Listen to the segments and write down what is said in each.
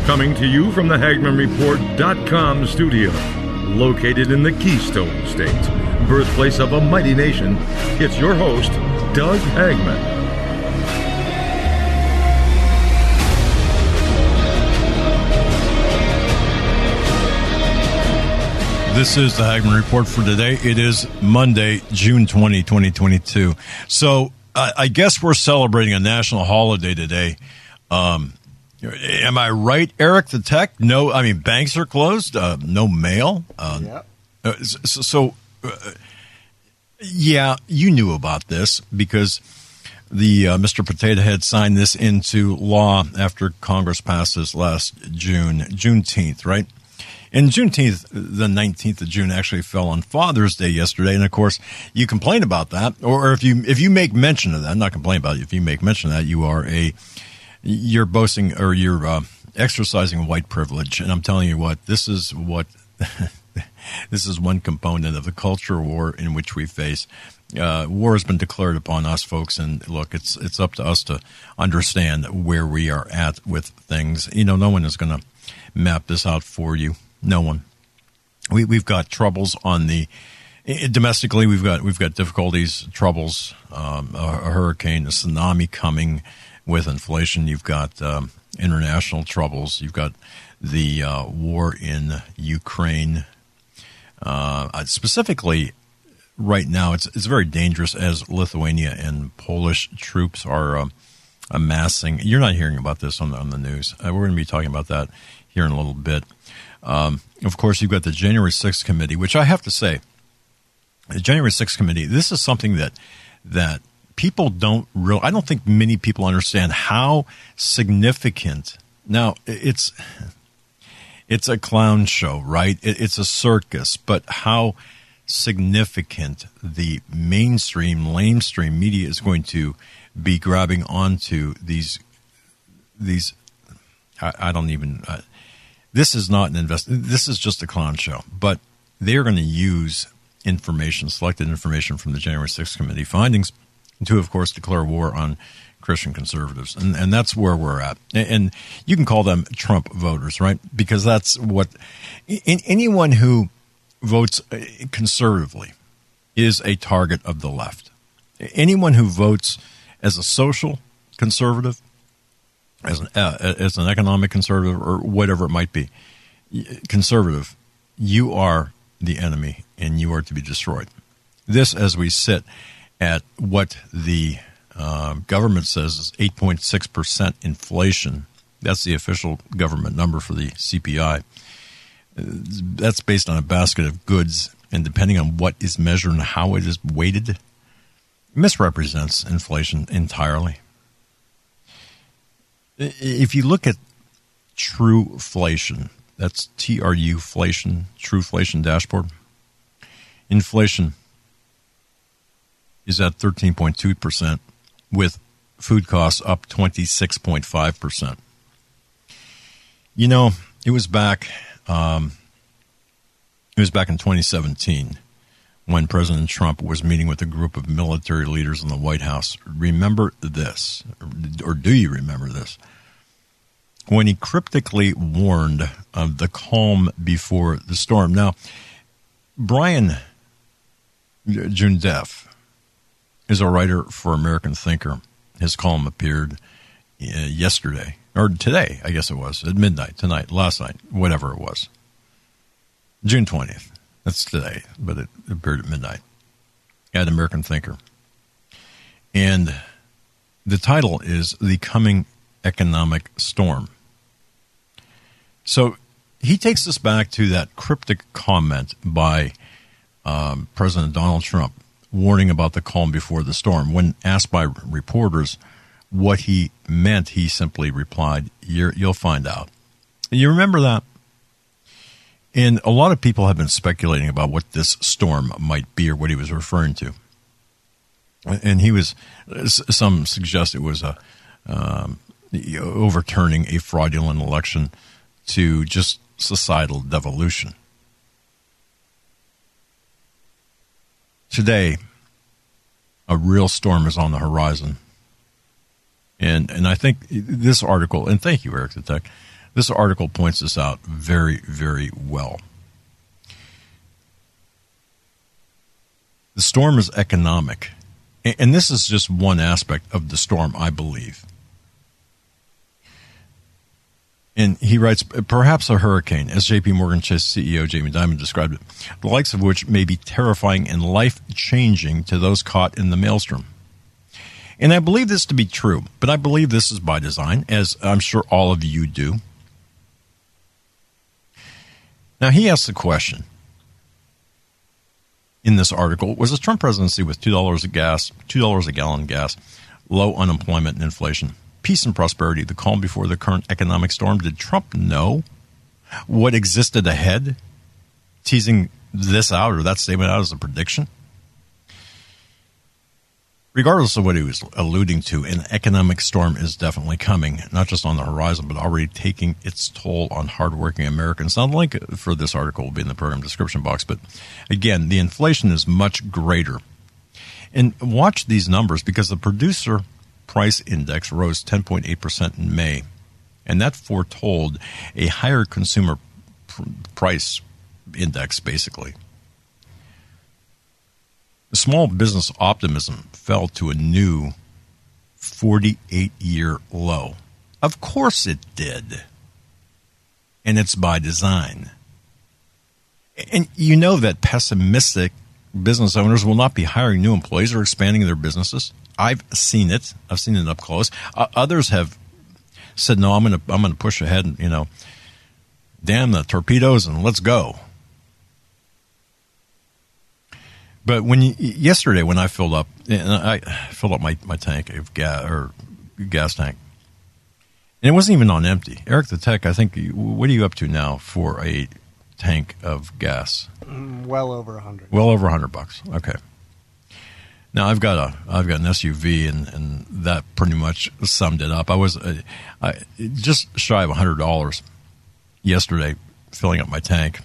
Coming to you from the HagmannReport.com studio, located in the Keystone State, birthplace of a mighty nation, it's your host, Doug Hagmann. This is the Hagmann Report for today. It is Monday, June 20, 2022. So I guess we're celebrating a national holiday today. Am I right, Eric the Tech? No, I mean, banks are closed. No mail. Yeah, you knew about this because the Mr. Potato Head signed this into law after Congress passed this last Juneteenth, right? And Juneteenth, the 19th of June, actually fell on Father's Day yesterday. And, of course, you complain about that. Or if you make mention of that, not complain about it, if you make mention of that, you're boasting or you're exercising white privilege. And I'm telling you what, this is one component of the culture war in which we face. War has been declared upon us, folks. And, look, it's up to us to understand where we are at with things. You know, no one is going to map this out for you. No one. We've got troubles domestically. We've got difficulties, troubles, a hurricane, a tsunami coming with inflation. You've got international troubles. You've got the war in Ukraine. Specifically, right now, it's very dangerous as Lithuania and Polish troops are amassing. You're not hearing about this on the news. We're going to be talking about that here in a little bit. Of course, you've got the January 6th committee, which I have to say, the January 6th committee, this is something that people don't really, I don't think many people understand how significant. Now, it's a clown show, right? It's a circus, but how significant the mainstream, lamestream media is going to be grabbing onto these. I don't even. This is not an This is just a clown show. But they are going to use selected information from the January 6th committee findings, to, of course, declare war on Christian conservatives, and that's where we're at. And you can call them Trump voters, right? Because that's what anyone who votes conservatively is a target of the left. Anyone who votes as a social conservative, as an economic conservative, or whatever it might be, conservative, you are the enemy and you are to be destroyed. This, as we sit at what the government says is 8.6% inflation. That's the official government number for the CPI. That's based on a basket of goods, and depending on what is measured and how it is weighted, misrepresents inflation entirely. If you look at Truflation, that's TRU-flation, Truflation dashboard, inflation is at 13.2%, with food costs up 26.5%. You know, it was back in 2017 when President Trump was meeting with a group of military leaders in the White House. Remember this, or do you remember this? When he cryptically warned of the calm before the storm. Now, Brian Jundeff is a writer for American Thinker. His column appeared yesterday, or today, I guess it was, at midnight, tonight, last night, whatever it was. June 20th. That's today, but it appeared at midnight at American Thinker. And the title is The Coming Economic Storm. So he takes us back to that cryptic comment by President Donald Trump warning about the calm before the storm. When asked by reporters what he meant, he simply replied, "You'll find out." You remember that? And a lot of people have been speculating about what this storm might be or what he was referring to. And some suggest it was overturning a fraudulent election to just societal devolution. Today, a real storm is on the horizon. And I think this article, and thank you, Eric the Tech, This article points this out very, very well. The storm is economic. And this is just one aspect of the storm, I believe. And he writes, perhaps a hurricane, as J.P. Morgan Chase CEO Jamie Dimon described it, the likes of which may be terrifying and life-changing to those caught in the maelstrom. And I believe this to be true, but I believe this is by design, as I'm sure all of you do. Now, he asks the question in this article, was the Trump presidency with $2 a gallon gas, low unemployment and inflation, peace and prosperity, the calm before the current economic storm? Did Trump know what existed ahead, teasing this out or that statement out as a prediction? Regardless of what he was alluding to, an economic storm is definitely coming, not just on the horizon, but already taking its toll on hardworking Americans. Now, the link for this article will be in the program description box, but again, the inflation is much greater. And watch these numbers, because the producer price index rose 10.8% in May, and that foretold a higher consumer price index, basically. Small business optimism fell to a new 48-year low. Of course it did. And it's by design. And you know that pessimistic business owners will not be hiring new employees or expanding their businesses. I've seen it. I've seen it up close. Others have said, no, I'm going to push ahead and, damn the torpedoes and let's go. But yesterday when I filled up, my tank of gas tank, and it wasn't even on empty. Eric the Tech, I think, what are you up to now for a tank of gas? Well over $100. Well over $100. Okay. Now I've got an SUV, and that pretty much summed it up. I was just shy of $100 yesterday filling up my tank,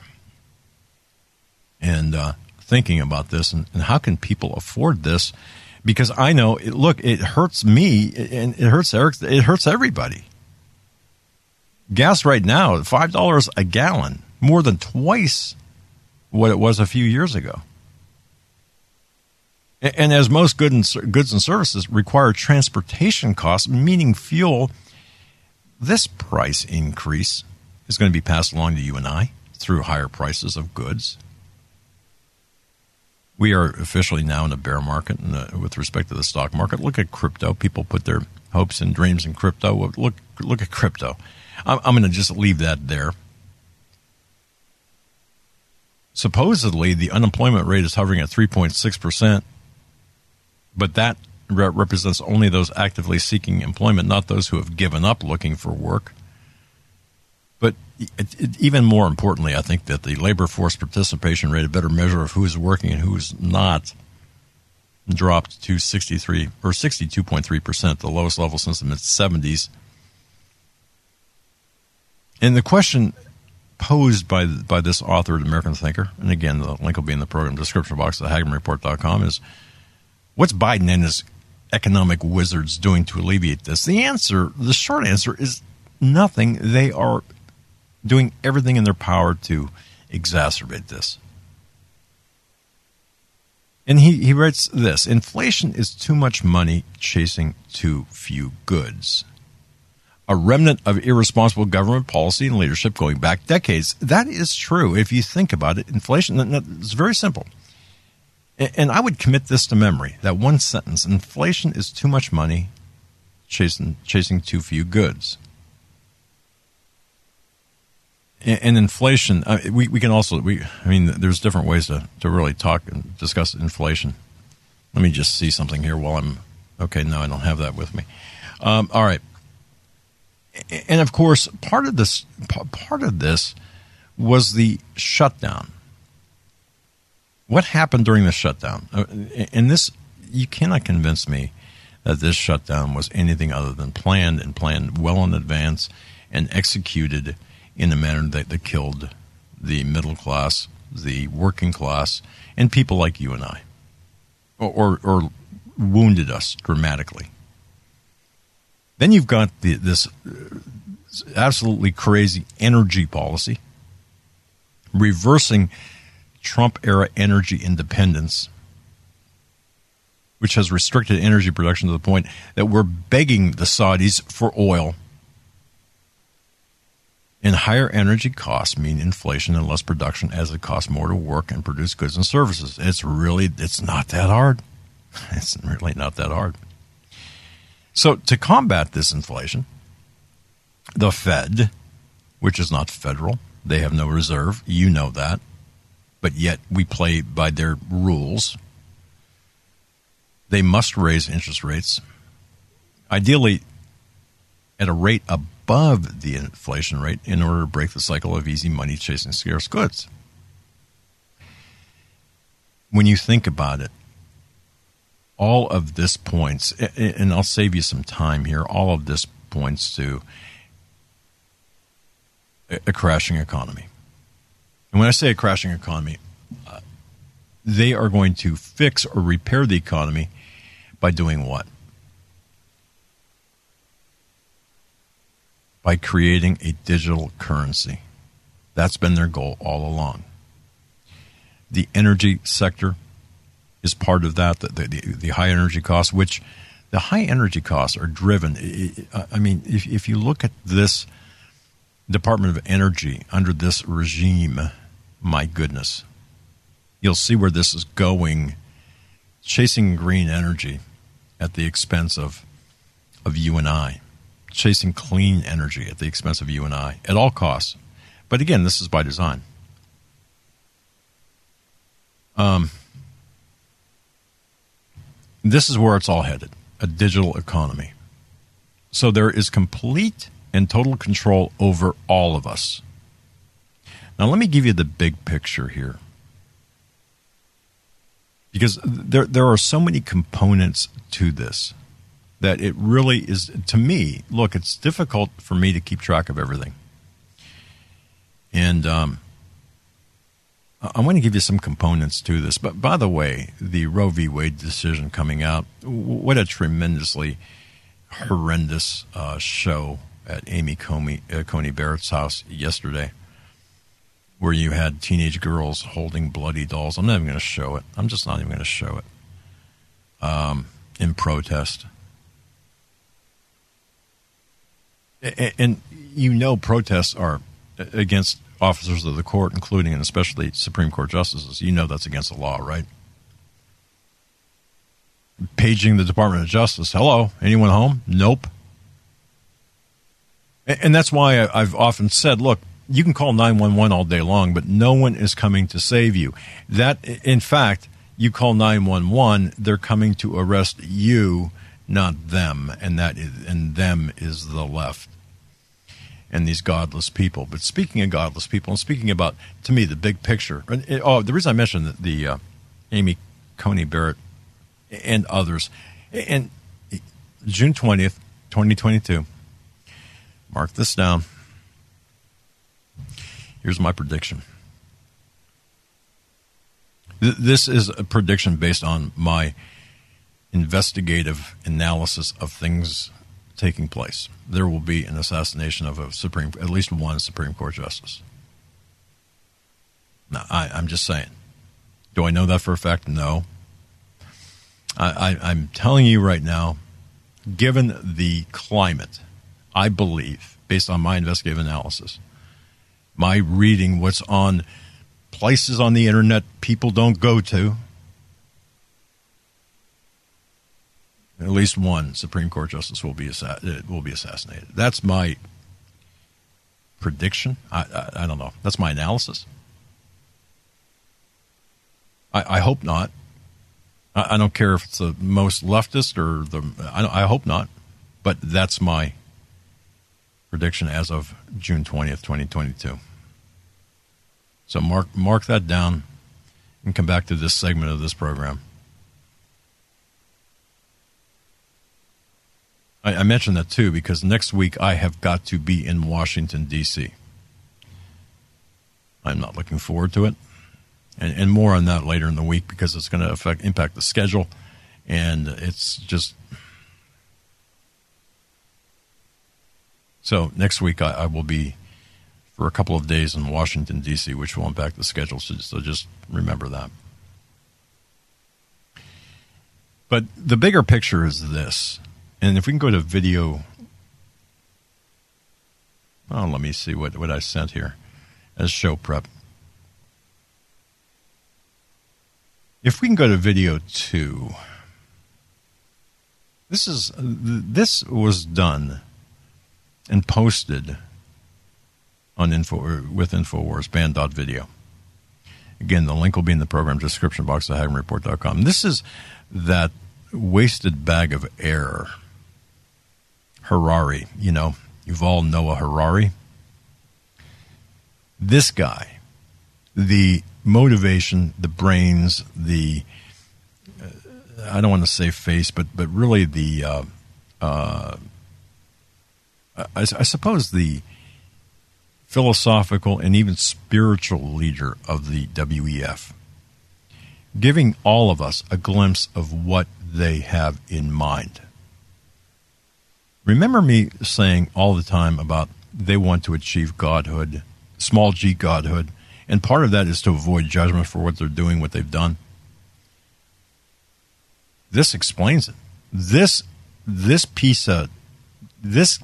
and thinking about this and how can people afford this, because I know it hurts me and it hurts Eric, it hurts everybody. Gas right now $5 a gallon, more than twice what it was a few years ago. And as most goods and services require transportation costs, meaning fuel, this price increase is going to be passed along to you and I through higher prices of goods. We are officially now in a bear market with respect to the stock market. Look at crypto. People put their hopes and dreams in crypto. Look at crypto. I'm going to just leave that there. Supposedly, the unemployment rate is hovering at 3.6%, but that represents only those actively seeking employment, not those who have given up looking for work. But even more importantly, I think that the labor force participation rate, a better measure of who is working and who is not, dropped to 63 or 62.3%, the lowest level since the mid-70s. And the question posed by this author, the American Thinker, and again, the link will be in the program description box at HagmannReport.com, is what's Biden and his economic wizards doing to alleviate this? The short answer is nothing. They are doing everything in their power to exacerbate this. And he writes this: inflation is too much money chasing too few goods. A remnant of irresponsible government policy and leadership going back decades. That is true. If you think about it, inflation, it's very simple. And I would commit this to memory, that one sentence: inflation is too much money chasing too few goods. And inflation, we can also, there's different ways to really talk and discuss inflation. Let me just see something here while okay, no, I don't have that with me. All right. And of course, part of this was the shutdown. What happened during the shutdown? And this, you cannot convince me that this shutdown was anything other than planned well in advance and executed in a manner that killed the middle class, the working class, and people like you and I, or wounded us dramatically. Then you've got this absolutely crazy energy policy, reversing Trump-era energy independence, which has restricted energy production to the point that we're begging the Saudis for oil. And higher energy costs mean inflation and less production, as it costs more to work and produce goods and services. It's not that hard. It's really not that hard. So to combat this inflation, the Fed, which is not federal, they have no reserve, you know that, but yet we play by their rules. They must raise interest rates, ideally at a rate above the inflation rate, in order to break the cycle of easy money chasing scarce goods. When you think about it, all of this points, and I'll save you some time here, all of this points to a crashing economy. And when I say a crashing economy, they are going to fix or repair the economy by doing what? By creating a digital currency. That's been their goal all along. The energy sector is part of that, the high energy costs, which the high energy costs are driven. I mean, if you look at this Department of Energy under this regime, my goodness, you'll see where this is going, chasing green energy at the expense of you and I, chasing clean energy at the expense of you and I, at all costs. But again, this is by design. This is where it's all headed, a digital economy. So there is complete and total control over all of us. Now, let me give you the big picture here, because there are so many components to this that it really is, to me, look, it's difficult for me to keep track of everything. And I want to give you some components to this. But by the way, the Roe v. Wade decision coming out, what a tremendously horrendous show at Amy Coney Barrett's house yesterday, where you had teenage girls holding bloody dolls. I'm not even going to show it. I'm just not even going to show it in protest. And you know protests are against officers of the court, including and especially Supreme Court justices. You know that's against the law, right? Paging the Department of Justice. Hello, anyone home? Nope. And that's why I've often said, look, you can call 911 all day long, but no one is coming to save you. That, in fact, you call 911, they're coming to arrest you, not them, and them is the left and these godless people. But speaking of godless people, and speaking about, to me, the big picture, the reason I mentioned the Amy Coney Barrett and others, and June 20th, 2022, mark this down. Here's my prediction. This is a prediction based on my investigative analysis of things taking place. There will be an assassination of at least one Supreme Court justice. Now, I'm just saying. Do I know that for a fact? No. I'm telling you right now, given the climate, I believe, based on my investigative analysis, my reading what's on places on the internet people don't go to, at least one Supreme Court justice will be assassinated. That's my prediction. I don't know. That's my analysis. I hope not. I don't care if it's the most leftist or I hope not. But that's my prediction as of June 20th, 2022. So mark that down and come back to this segment of this program. I mentioned that too because next week I have got to be in Washington, D.C. I'm not looking forward to it. And more on that later in the week because it's going to impact the schedule. And it's just So next week I will be for a couple of days in Washington, D.C., which will impact the schedule. So just remember that. But the bigger picture is this. And if we can go to video. Oh, let me see what I sent here as show prep. If we can go to video 2. This was done and posted on with InfoWars, band.video. Again, the link will be in the program description box at HagmannReport.com. This is that wasted bag of air. Harari, Yuval Noah Harari. This guy, the motivation, the brains, the I don't want to say face, but really the I suppose the philosophical and even spiritual leader of the WEF, giving all of us a glimpse of what they have in mind. Remember me saying all the time about they want to achieve godhood, small g godhood, and part of that is to avoid judgment for what they're doing, what they've done. This explains it. This piece of this,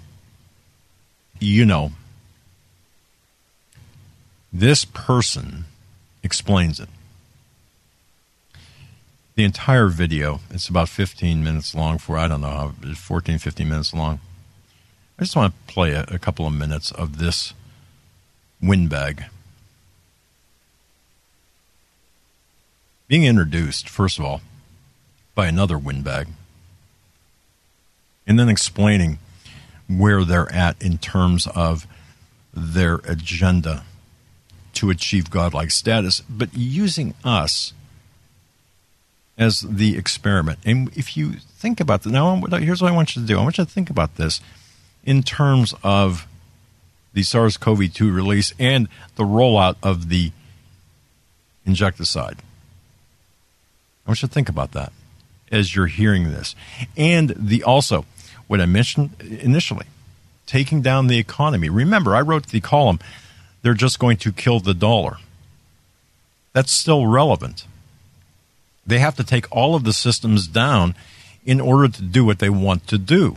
this person explains it. The entire video, it's about 15 minutes long, 14, 15 minutes long. I just want to play a couple of minutes of this windbag. Being introduced, first of all, by another windbag, and then explaining where they're at in terms of their agenda to achieve godlike status, but using us as the experiment. And if you think about this, now here's what I want you to do. I want you to think about this in terms of the SARS-CoV-2 release and the rollout of the insecticide. I want you to think about that as you're hearing this. And also, what I mentioned initially, taking down the economy. Remember, I wrote the column, they're just going to kill the dollar. That's still relevant. They have to take all of the systems down in order to do what they want to do.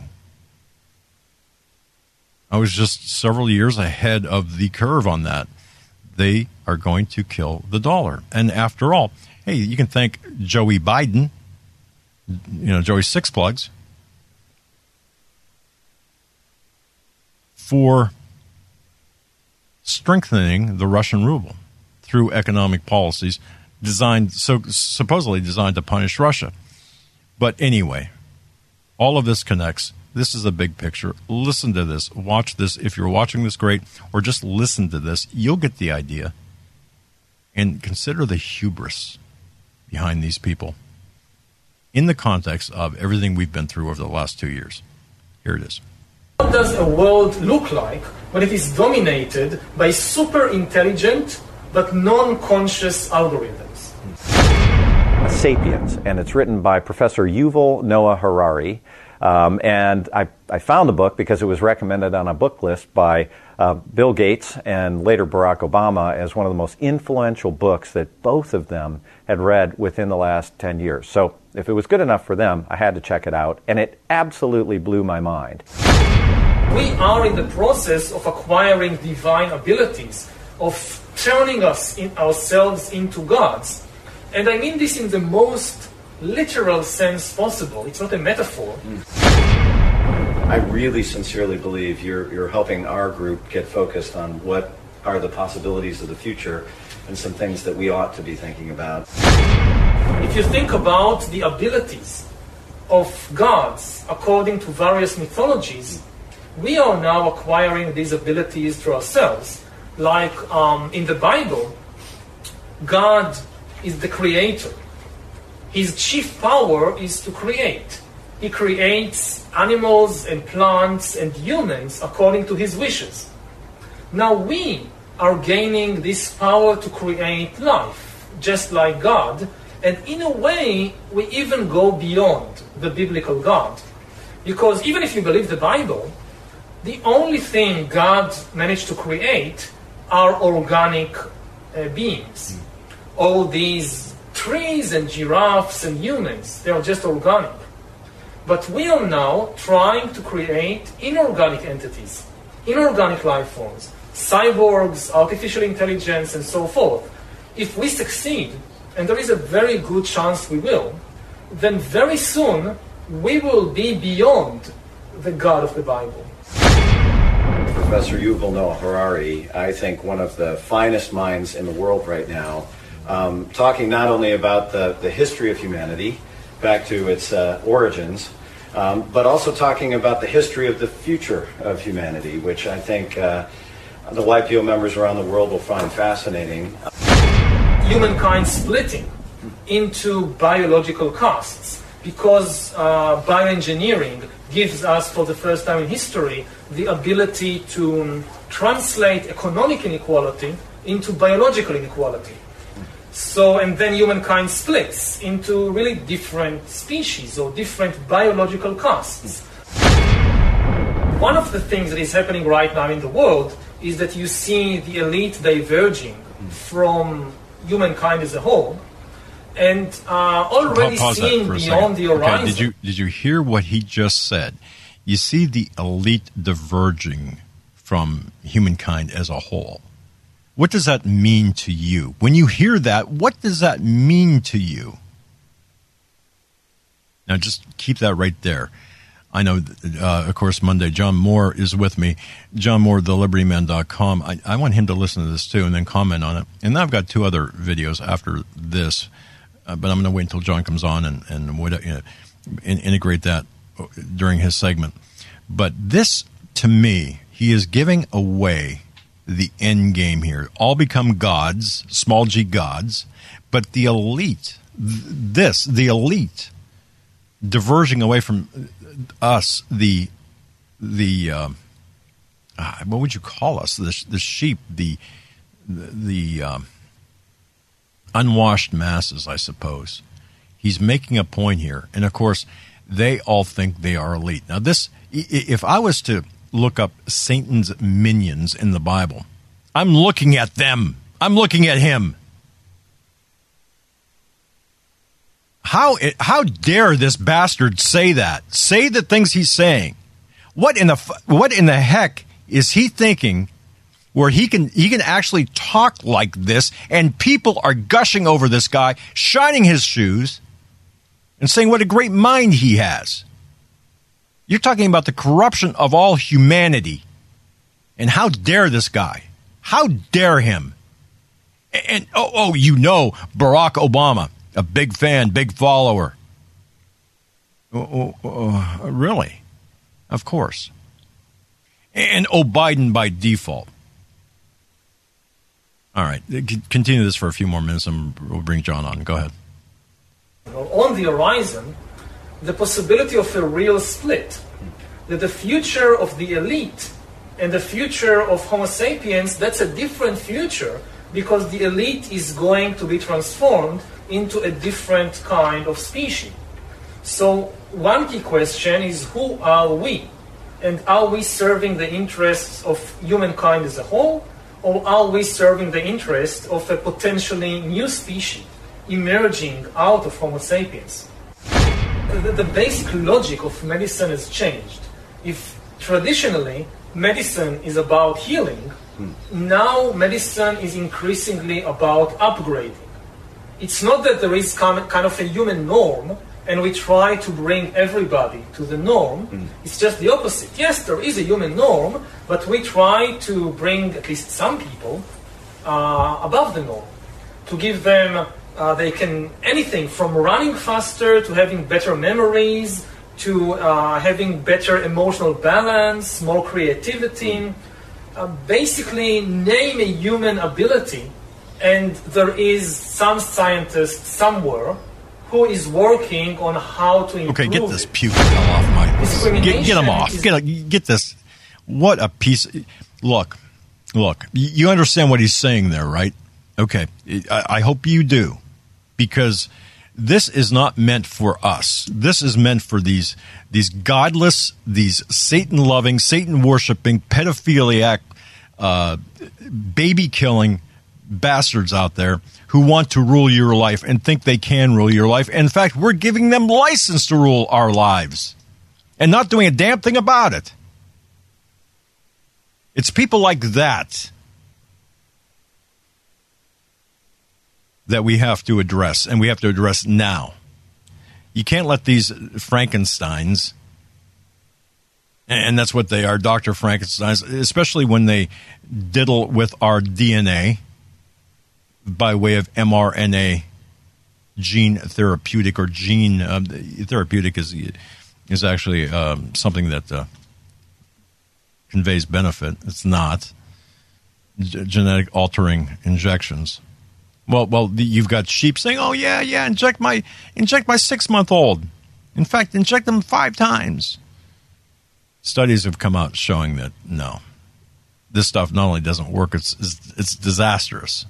I was just several years ahead of the curve on that. They are going to kill the dollar. And after all, hey, you can thank Joey Biden, Joey Six Plugs, for strengthening the Russian ruble through economic policies supposedly designed to punish Russia. But anyway, all of this connects. This is a big picture. Listen to this. Watch this. If you're watching this, great. Or just listen to this. You'll get the idea. And consider the hubris behind these people in the context of everything we've been through over the last 2 years. Here it is. What does a world look like when it is dominated by super intelligent but non-conscious algorithms? Sapiens, and it's written by Professor Yuval Noah Harari. And I found the book because it was recommended on a book list by Bill Gates and later Barack Obama as one of the most influential books that both of them had read within the last 10 years. So if it was good enough for them, I had to check it out, and it absolutely blew my mind. We are in the process of acquiring divine abilities, of turning ourselves into gods. And I mean this in the most literal sense possible. It's not a metaphor. I really sincerely believe you're helping our group get focused on what are the possibilities of the future and some things that we ought to be thinking about. If you think about the abilities of gods according to various mythologies, we are now acquiring these abilities for ourselves. Like in the Bible, God is the creator. His chief power is to create. He creates animals and plants and humans according to his wishes. Now we are gaining this power to create life, just like God, and in a way we even go beyond the biblical God. Because even if you believe the Bible, the only thing God managed to create are organic beings. All these trees and giraffes and humans, they are just organic. But we are now trying to create inorganic entities, inorganic life forms, cyborgs, artificial intelligence, and so forth. If we succeed, and there is a very good chance we will, then very soon we will be beyond the God of the Bible. Professor Yuval Noah Harari, I think one of the finest minds in the world right now, talking not only about the history of humanity, back to its origins, but also talking about the history of the future of humanity, which I think the YPO members around the world will find fascinating. Humankind splitting into biological castes, because bioengineering gives us, for the first time in history, the ability to translate economic inequality into biological inequality. So, and then humankind splits into really different species or different biological castes. One of the things that is happening right now in the world is that you see the elite diverging from humankind as a whole, and already seeing beyond the horizon. Okay, did you hear what he just said? You see the elite diverging from humankind as a whole. What does that mean to you? When you hear that, what does that mean to you? Now, just keep that right there. I know, of course, Monday, John Moore is with me. John Moore, thelibertyman.com. I want him to listen to this, too, and then comment on it. And I've got 2 other videos after this, but I'm going to wait until John comes on and integrate that during his segment. But this, to me, he is giving away the end game here. All become gods, small g gods, but the elite, the elite, diverging away from us, the what would you call us? The sheep, the unwashed masses, I suppose. He's making a point here, and of course, they all think they are elite. Now, this, if I was to look up Satan's minions in the Bible, I'm looking at them. I'm looking at him. How dare this bastard say that? Say the things he's saying. What in the heck is he thinking, where he can actually talk like this, and people are gushing over this guy, shining his shoes, and saying what a great mind he has? You're talking about the corruption of all humanity. And how dare this guy? How dare him? And Barack Obama, a big fan, big follower. Really? Of course. And Biden by default. All right, continue this for a few more minutes and we'll bring John on. Go ahead. On the horizon, the possibility of a real split, that the future of the elite and the future of Homo sapiens, that's a different future, because the elite is going to be transformed into a different kind of species. So one key question is, who are we? And are we serving the interests of humankind as a whole, or are we serving the interests of a potentially new species emerging out of Homo sapiens? The basic logic of medicine has changed. If traditionally medicine is about healing, now medicine is increasingly about upgrading. It's not that there is kind of a human norm and we try to bring everybody to the norm. It's just the opposite. Yes, there is a human norm, but we try to bring at least some people above the norm, to give them anything from running faster to having better memories to having better emotional balance, more creativity. Basically, name a human ability, and there is some scientist somewhere who is working on how to improve. Okay, get this puke hell off my... Get him off. Get this. What a piece... Look. You understand what he's saying there, right? Okay. I hope you do. Because this is not meant for us. This is meant for these godless, these Satan-loving, Satan-worshiping, pedophiliac, baby-killing bastards out there who want to rule your life and think they can rule your life. In fact, we're giving them license to rule our lives and not doing a damn thing about it. It's people like that that we have to address, and we have to address now. You can't let these Frankensteins, and that's what they are, Dr. Frankensteins, especially when they diddle with our DNA by way of mRNA gene therapeutic, or gene therapeutic is actually something that conveys benefit. It's not. Genetic altering injections. Well, you've got sheep saying, "Oh yeah, inject my 6-month-old. In fact, inject them 5 times." Studies have come out showing that no, this stuff not only doesn't work, it's disastrous.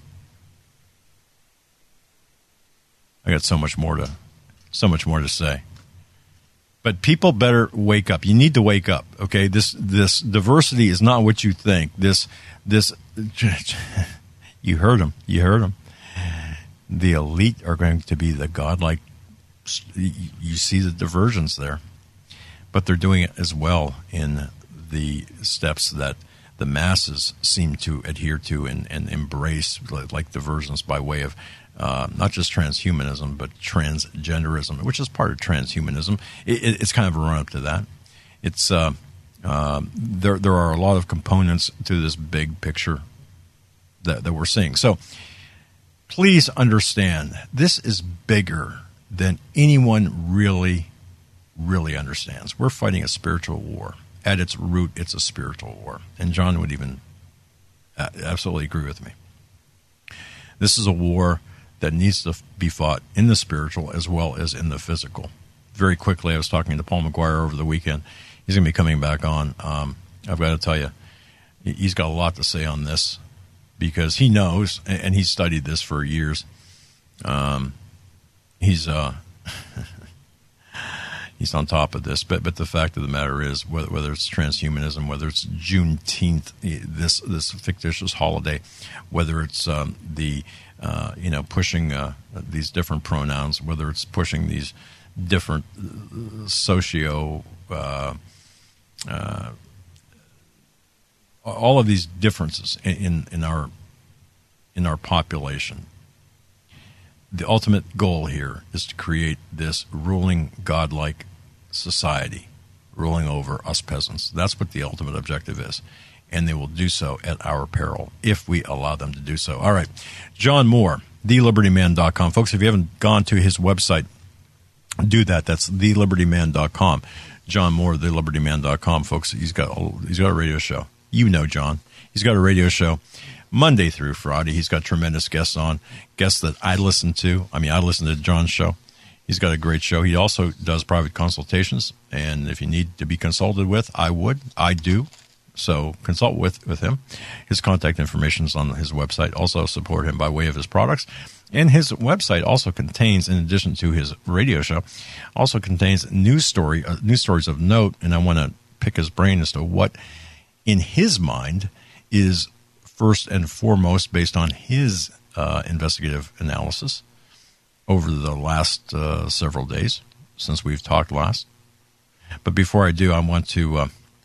I got so much more to say. But people better wake up. You need to wake up. Okay, this diversity is not what you think. This you heard them. The elite are going to be the godlike. You see the diversions there, but they're doing it as well in the steps that the masses seem to adhere to and embrace, like diversions by way of not just transhumanism, but transgenderism, which is part of transhumanism. It's kind of a run-up to that. It's there are a lot of components to this big picture that we're seeing. So please understand, this is bigger than anyone really, really understands. We're fighting a spiritual war. At its root, it's a spiritual war. And John would even absolutely agree with me. This is a war that needs to be fought in the spiritual as well as in the physical. Very quickly, I was talking to Paul McGuire over the weekend. He's going to be coming back on. I've got to tell you, he's got a lot to say on this because he knows, and he's studied this for years. He's he's on top of this. But the fact of the matter is, whether it's transhumanism, whether it's Juneteenth, this fictitious holiday, whether it's the pushing these different pronouns, whether it's pushing these different all of these differences in our population. The ultimate goal here is to create this ruling godlike society, ruling over us peasants. That's what the ultimate objective is. And they will do so at our peril if we allow them to do so. All right. John Moore, thelibertyman.com. Folks, if you haven't gone to his website, do that. That's thelibertyman.com. John Moore, thelibertyman.com. Folks, he's got a radio show. You know John. He's got a radio show Monday through Friday. He's got tremendous guests on, guests that I listen to. I listen to John's show. He's got a great show. He also does private consultations, and if you need to be consulted with, I do. So consult with him. His contact information is on his website. Also support him by way of his products. And his website also contains, in addition to his radio show, also contains news stories of note, and I want to pick his brain as to what, in his mind, is first and foremost based on his investigative analysis over the last several days since we've talked last. But before I do, I want to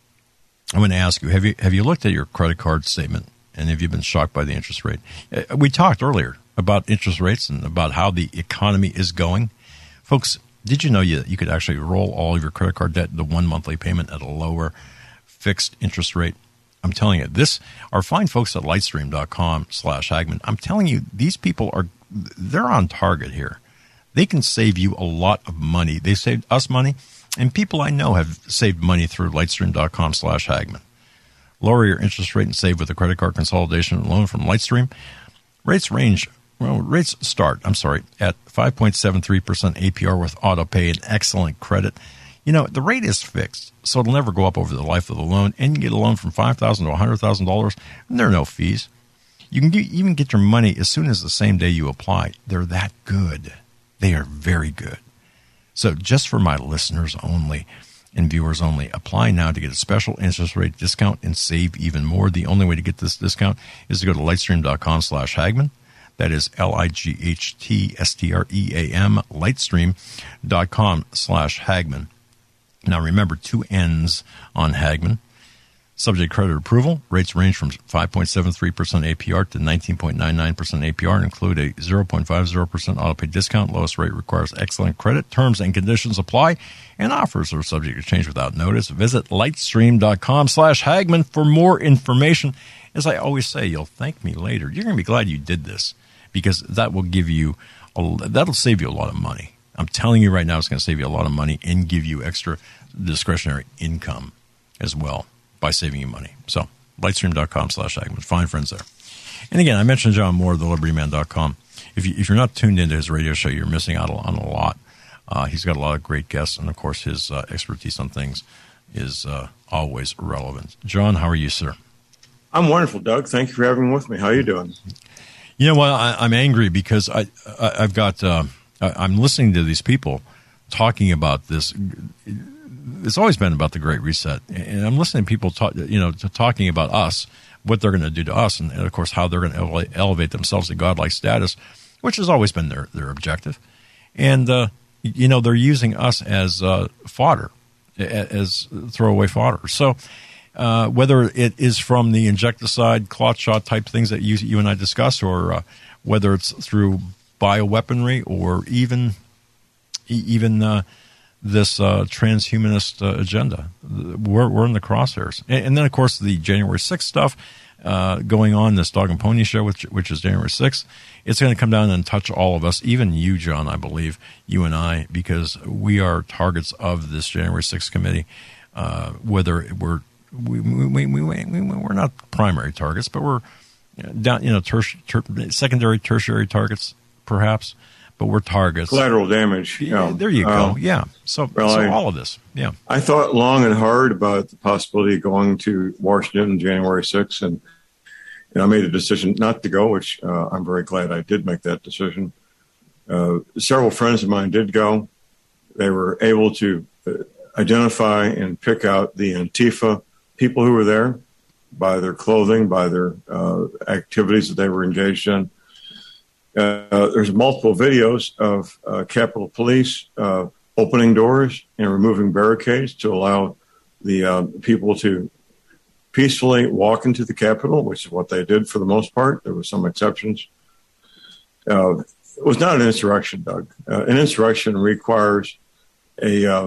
ask you: Have you looked at your credit card statement, and have you been shocked by the interest rate? We talked earlier about interest rates and about how the economy is going, folks. Did you know you could actually roll all of your credit card debt into one monthly payment at a lower fixed interest rate? I'm telling you, our fine folks at Lightstream.com/Hagmann, I'm telling you, these people they're on target here. They can save you a lot of money. They saved us money, and people I know have saved money through Lightstream.com/Hagmann. Lower your interest rate and save with a credit card consolidation loan from Lightstream. Rates start at 5.73% APR with auto pay and excellent credit. The rate is fixed, so it'll never go up over the life of the loan, and you can get a loan from $5,000 to $100,000, and there are no fees. You can even get your money as soon as the same day you apply. They're that good. They are very good. So just for my listeners only and viewers only, apply now to get a special interest rate discount and save even more. The only way to get this discount is to go to lightstream.com/Hagmann. That is LIGHTSTREAM, lightstream.com/Hagmann. Now remember, 2 N's on Hagmann. Subject credit approval. Rates range from 5.73% APR to 19.99% APR and include a 0.50% auto-pay discount. Lowest rate requires excellent credit. Terms and conditions apply, and offers are subject to change without notice. Visit lightstream.com/Hagmann for more information. As I always say, you'll thank me later. You're going to be glad you did this, because that will give you that'll save you a lot of money. I'm telling you right now, it's going to save you a lot of money and give you extra discretionary income as well by saving you money. So, lightstream.com/Hagmann. Find friends there. And again, I mentioned John Moore, thelibertyman.com. If you're not tuned into his radio show, you're missing out on a lot. He's got a lot of great guests, and of course, his expertise on things is always relevant. John, how are you, sir? I'm wonderful, Doug. Thank you for having me with me. How are you doing? You know what? I'm angry because I've got I'm listening to these people talking about this. It's always been about the Great Reset, and I'm listening to people talking about us, what they're going to do to us, and of course how they're going to elevate themselves to godlike status, which has always been their objective. And they're using us as fodder, as throwaway fodder. So whether it is from the injecticide, clot shot type things that you and I discuss, or whether it's through bioweaponry, or even this transhumanist agenda, we're in the crosshairs. And then, of course, the January 6th stuff going on, this Dog and Pony show, which is January 6th. It's going to come down and touch all of us, even you, John, I believe, you and I, because we are targets of this January 6th committee. Whether we're not primary targets, but we're down, secondary, tertiary targets, perhaps. But we're targets. Collateral damage. There you go. Yeah. So all of this. Yeah. I thought long and hard about the possibility of going to Washington January 6th, and I made a decision not to go, which I'm very glad I did make that decision. Several friends of mine did go. They were able to identify and pick out the Antifa people who were there by their clothing, by their activities that they were engaged in. There's multiple videos of Capitol Police opening doors and removing barricades to allow the people to peacefully walk into the Capitol, which is what they did for the most part. There were some exceptions. It was not an insurrection, Doug. An insurrection requires a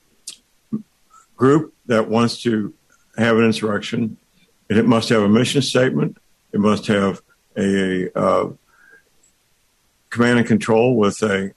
group that wants to have an insurrection, and it must have a mission statement. It must have a command and control with a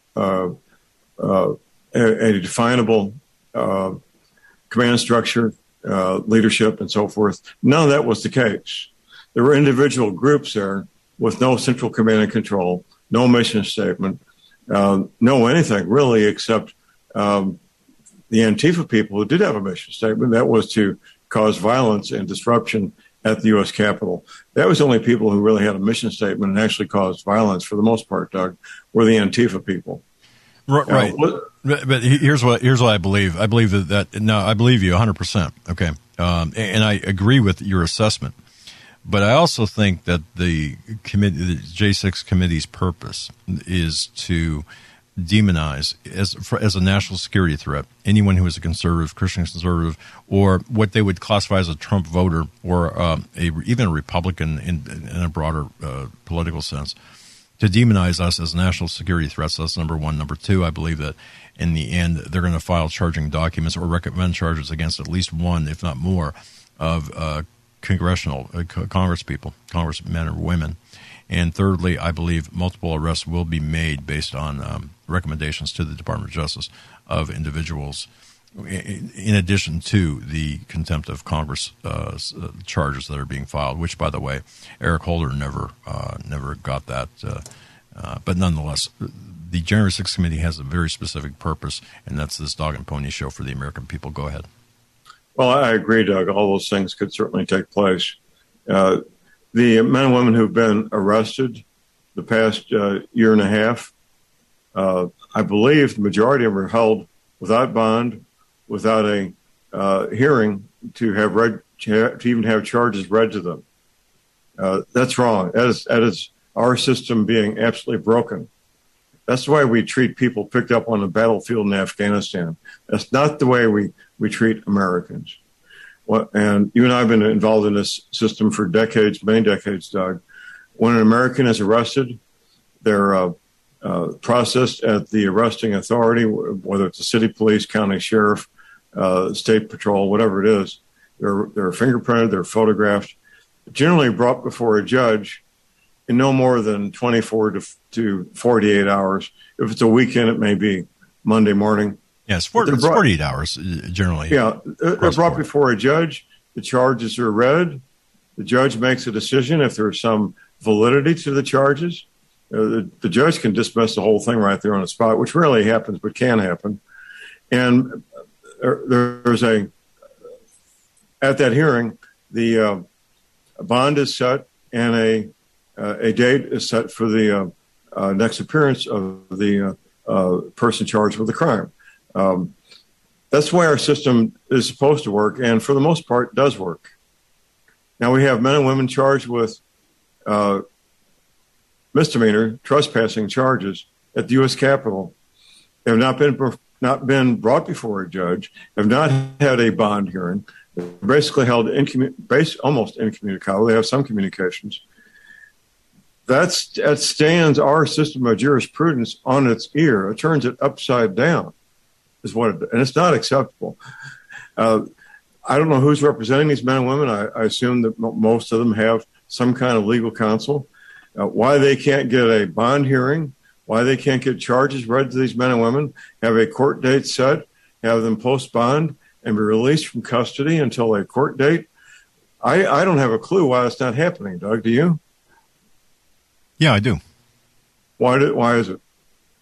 definable command structure, leadership, and so forth. None of that was the case. There were individual groups there with no central command and control, no mission statement, no anything really, except the Antifa people who did have a mission statement. That was to cause violence and disruption at the U.S. Capitol. That was the only people who really had a mission statement and actually caused violence, for the most part, Doug, were the Antifa people. Right. But here's what I believe. I believe I believe you 100%. Okay. And I agree with your assessment. But I also think that the J6 committee's purpose is to demonize as a national security threat anyone who is a conservative, Christian conservative, or what they would classify as a Trump voter, or even a Republican in a broader political sense, to demonize us as national security threats. That's number one. Number two, I believe that in the end they're going to file charging documents or recommend charges against at least one, if not more, of Congress people, congressmen or women. And thirdly, I believe multiple arrests will be made based on recommendations to the Department of Justice of individuals, in addition to the contempt of Congress charges that are being filed, which, by the way, Eric Holder never got that. But nonetheless, the January 6th committee has a very specific purpose, and that's this Dog and Pony show for the American people. Go ahead. Well, I agree, Doug. All those things could certainly take place. The men and women who've been arrested the past year and a half I believe the majority of them are held without bond, without a hearing to even have charges read to them. That's wrong. That is our system being absolutely broken. That's the way we treat people picked up on the battlefield in Afghanistan. That's not the way we treat Americans. And you and I have been involved in this system for decades, many decades, Doug. When an American is arrested, they're processed at the arresting authority, whether it's the city police, county sheriff, state patrol, whatever it is. They're fingerprinted, they're photographed, generally brought before a judge in no more than 24 to 48 hours. If it's a weekend, it may be Monday morning. Yes, 48 hours generally. Yeah, they're brought before a judge. The charges are read. The judge makes a decision if there's some validity to the charges. The judge can dismiss the whole thing right there on the spot, which rarely happens, but can happen. And there's at that hearing, the bond is set and a date is set for the next appearance of the person charged with the crime. That's the way our system is supposed to work, and for the most part, does work. Now we have men and women charged with misdemeanor trespassing charges at the U.S. Capitol. They have not been brought before a judge, have not had a bond hearing. They're basically held almost incommunicado. They have some communications. That stands our system of jurisprudence on its ear. It turns it upside down, is what and it's not acceptable. I don't know who's representing these men and women. I assume that most of them have some kind of legal counsel. Why they can't get a bond hearing, why they can't get charges read to these men and women, have a court date set, have them post bond, and be released from custody until a court date. I don't have a clue why it's not happening, Doug. Do you? Yeah, I do. Why is it?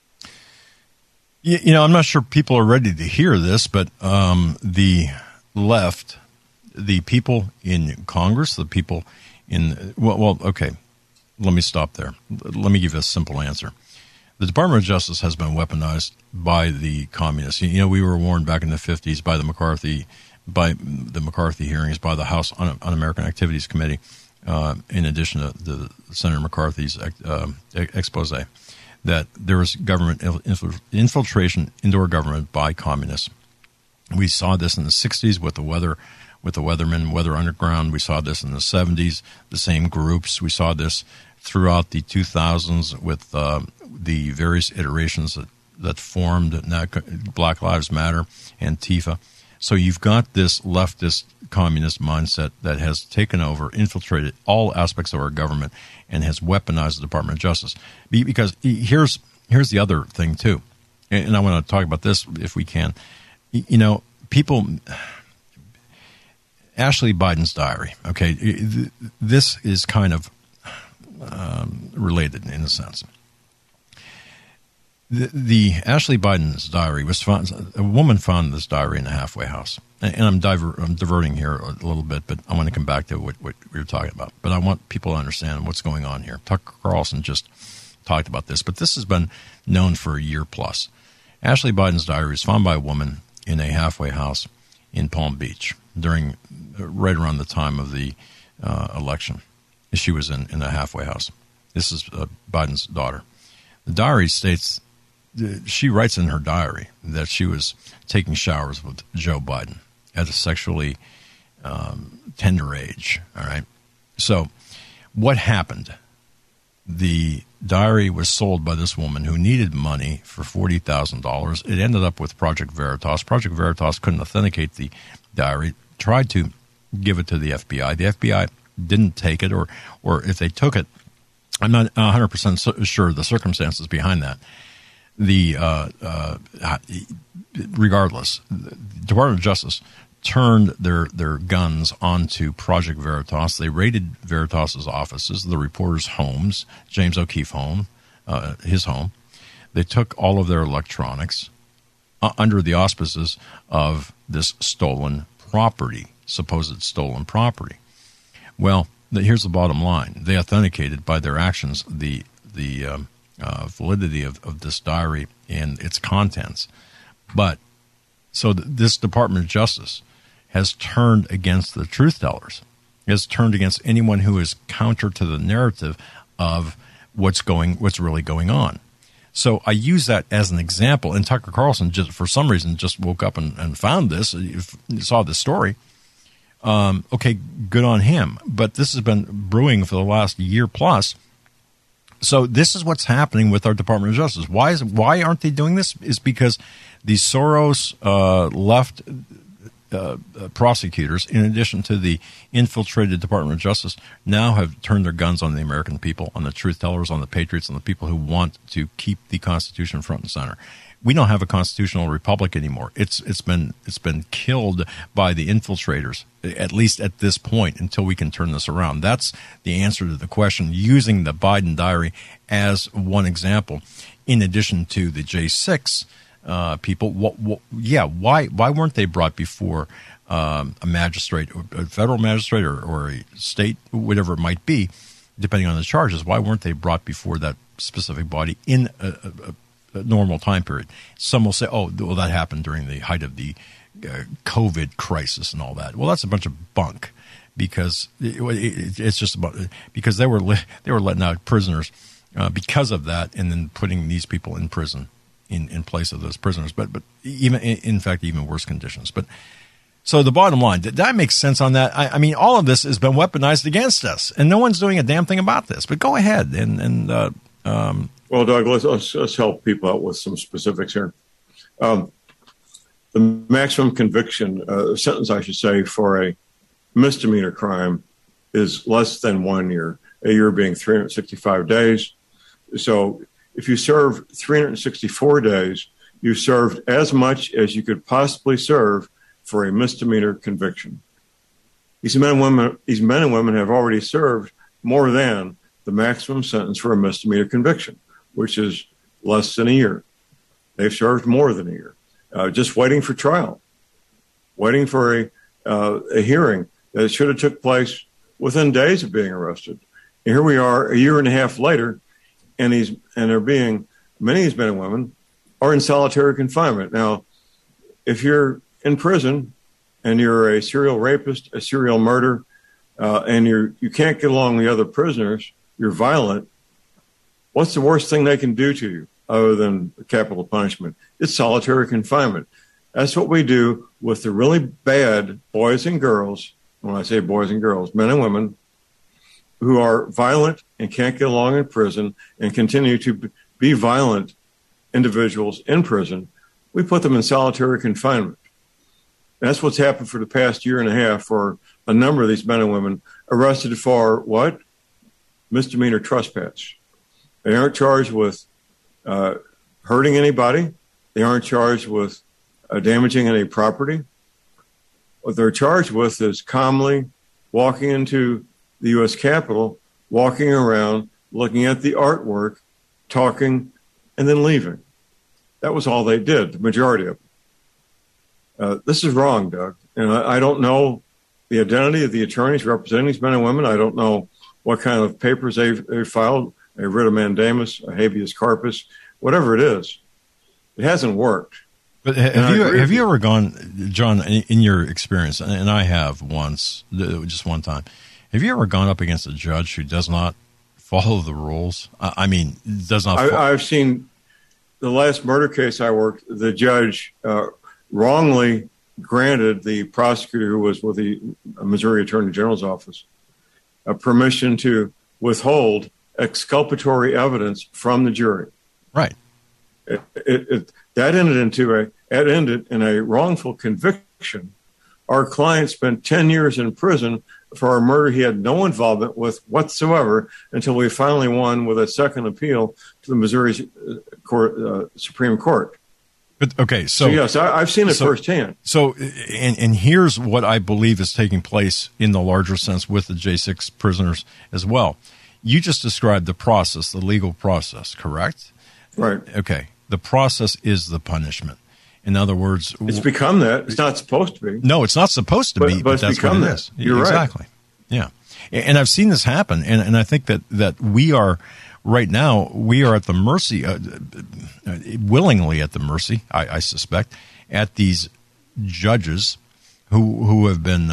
You know, I'm not sure people are ready to hear this, but the left, the people in Congress, the people in okay, let me stop there. Let me give you a simple answer. The Department of Justice has been weaponized by the communists. You know, we were warned back in the 50s by the McCarthy hearings, by the House Un-American Activities Committee, in addition to Senator McCarthy's expose, that there was government infiltration, indoor government by communists. We saw this in the 60s with the Weathermen, Weather Underground. We saw this in the 70s, the same groups. We saw this throughout the 2000s with the various iterations that formed Black Lives Matter, Antifa. So you've got this leftist communist mindset that has taken over, infiltrated all aspects of our government, and has weaponized the Department of Justice. Because here's the other thing, too, and I want to talk about this if we can. You know, people... Ashley Biden's diary, okay, this is kind of related in a sense. The Ashley Biden's diary was found. A woman found this diary in a halfway house, and I'm diverting here a little bit, but I want to come back to what we were talking about. But I want people to understand what's going on here. Tucker Carlson just talked about this, but this has been known for a year plus. Ashley Biden's diary was found by a woman in a halfway house in Palm Beach right around the time of the election. She was in a halfway house. This is Biden's daughter. The diary states, she writes in her diary that she was taking showers with Joe Biden at a sexually tender age. All right. So what happened? The diary was sold by this woman who needed money for $40,000. It ended up with Project Veritas. Project Veritas couldn't authenticate the diary, tried to give it to the FBI. The FBI didn't take it, or if they took it, I'm not 100% sure the circumstances behind that. Regardless, the Department of Justice turned their guns onto Project Veritas. They raided Veritas's offices, the reporters' homes, James O'Keefe home, his home. They took all of their electronics under the auspices of this stolen property, supposed stolen property. Well, here's the bottom line. They authenticated by their actions the validity of this diary and its contents. But so this Department of Justice has turned against the truth tellers, has turned against anyone who is counter to the narrative of what's really going on. So I use that as an example. And Tucker Carlson, just for some reason, just woke up and found this, saw this story. Okay, good on him. But this has been brewing for the last year plus. So this is what's happening with our Department of Justice. Why aren't they doing this? Is because these Soros left prosecutors, in addition to the infiltrated Department of Justice, now have turned their guns on the American people, on the truth tellers, on the patriots, on the people who want to keep the Constitution front and center. We don't have a constitutional republic anymore. It's been killed by the infiltrators, at least at this point, until we can turn this around. That's the answer to the question, using the Biden diary as one example, in addition to the J6 people. Why weren't they brought before a magistrate, a federal magistrate, or a state, whatever it might be, depending on the charges? Why weren't they brought before that specific body in a normal time period? Some will say, oh, well, that happened during the height of the COVID crisis and all that. Well, that's a bunch of bunk, because it's just about, because they were letting out prisoners because of that, and then putting these people in prison in place of those prisoners, but even in fact, even worse conditions. But so the bottom line, that makes sense on that. I mean, all of this has been weaponized against us, and no one's doing a damn thing about this. But go ahead and well, Doug, let's help people out with some specifics here. The maximum conviction sentence, I should say, for a misdemeanor crime is less than 1 year. A year being 365 days. So if you serve 364 days, you served as much as you could possibly serve for a misdemeanor conviction. These men and women have already served more than the maximum sentence for a misdemeanor conviction, which is less than a year. They've served more than a year, just waiting for trial, waiting for a hearing that should have took place within days of being arrested. And here we are, a year and a half later, and many of these men and women are in solitary confinement. Now, if you're in prison and you're a serial rapist, a serial murderer, and you can't get along with the other prisoners, you're violent, what's the worst thing they can do to you other than capital punishment? It's solitary confinement. That's what we do with the really bad boys and girls. When I say boys and girls, men and women who are violent and can't get along in prison and continue to be violent individuals in prison. We put them in solitary confinement. That's what's happened for the past year and a half for a number of these men and women arrested for what? Misdemeanor trespass. They aren't charged with hurting anybody. They aren't charged with damaging any property. What they're charged with is calmly walking into the U.S. Capitol, walking around, looking at the artwork, talking, and then leaving. That was all they did, the majority of them. This is wrong, Doug. And I don't know the identity of the attorneys representing these men and women. I don't know what kind of papers they've filed, a writ of mandamus, a habeas corpus, whatever it is. It hasn't worked. But have you ever gone, John, in your experience, and I have once, just one time, have you ever gone up against a judge who does not follow the rules? I mean, does not follow. I've seen the last murder case I worked, the judge wrongly granted the prosecutor who was with the Missouri Attorney General's office a permission to withhold exculpatory evidence from the jury. Right. That ended in a wrongful conviction. Our client spent 10 years in prison for a murder he had no involvement with whatsoever until we finally won with a second appeal to the Missouri Supreme Court. But okay, so yes, I've seen it firsthand. So, and here's what I believe is taking place in the larger sense with the J6 prisoners as well. You just described the process, the legal process, correct? Right. Okay. The process is the punishment. In other words, it's become that. It's not supposed to be. No, it's not supposed to be, but that's what it is. You're exactly. Right. Yeah. And I've seen this happen, and I think that we're right now we are at the mercy, willingly at the mercy, I suspect, at these judges who have been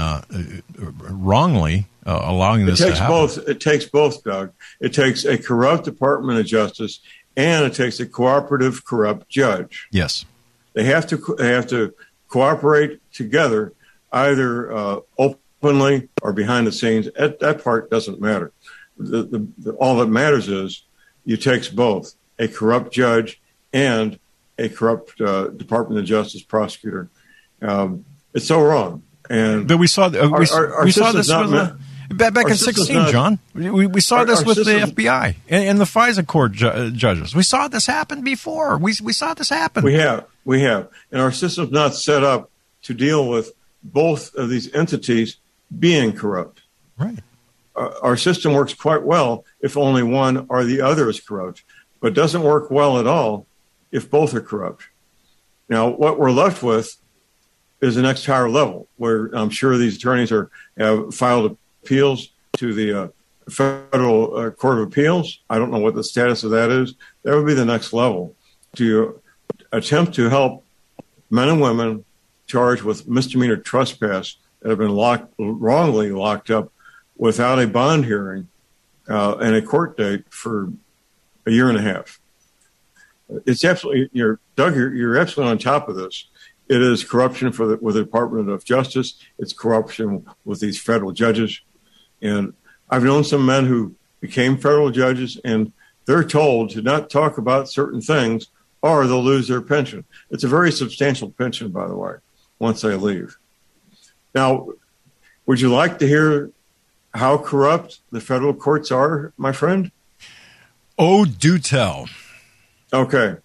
wrongly allowing this to happen. It takes both, Doug. It takes a corrupt Department of Justice, and it takes a cooperative, corrupt judge. Yes, they have to cooperate together, either openly or behind the scenes. That part doesn't matter. All that matters is it takes both a corrupt judge and a corrupt Department of Justice prosecutor. It's so wrong. But we saw we saw this back in 2016, John. We saw this with the FBI and the FISA court judges. We saw this happen before. We saw this happen. We have, and our system's not set up to deal with both of these entities being corrupt. Right. Our system works quite well if only one or the other is corrupt, but doesn't work well at all if both are corrupt. Now, what we're left with is the next higher level, where I'm sure these attorneys have filed appeals to the Federal Court of Appeals. I don't know what the status of that is. That would be the next level, to attempt to help men and women charged with misdemeanor trespass that have been wrongly locked up without a bond hearing and a court date for a year and a half. It's absolutely, Doug, you're absolutely on top of this. It is corruption with the Department of Justice. It's corruption with these federal judges. And I've known some men who became federal judges, and they're told to not talk about certain things or they'll lose their pension. It's a very substantial pension, by the way, once they leave. Now, would you like to hear how corrupt the federal courts are, my friend? Oh, do tell. Okay.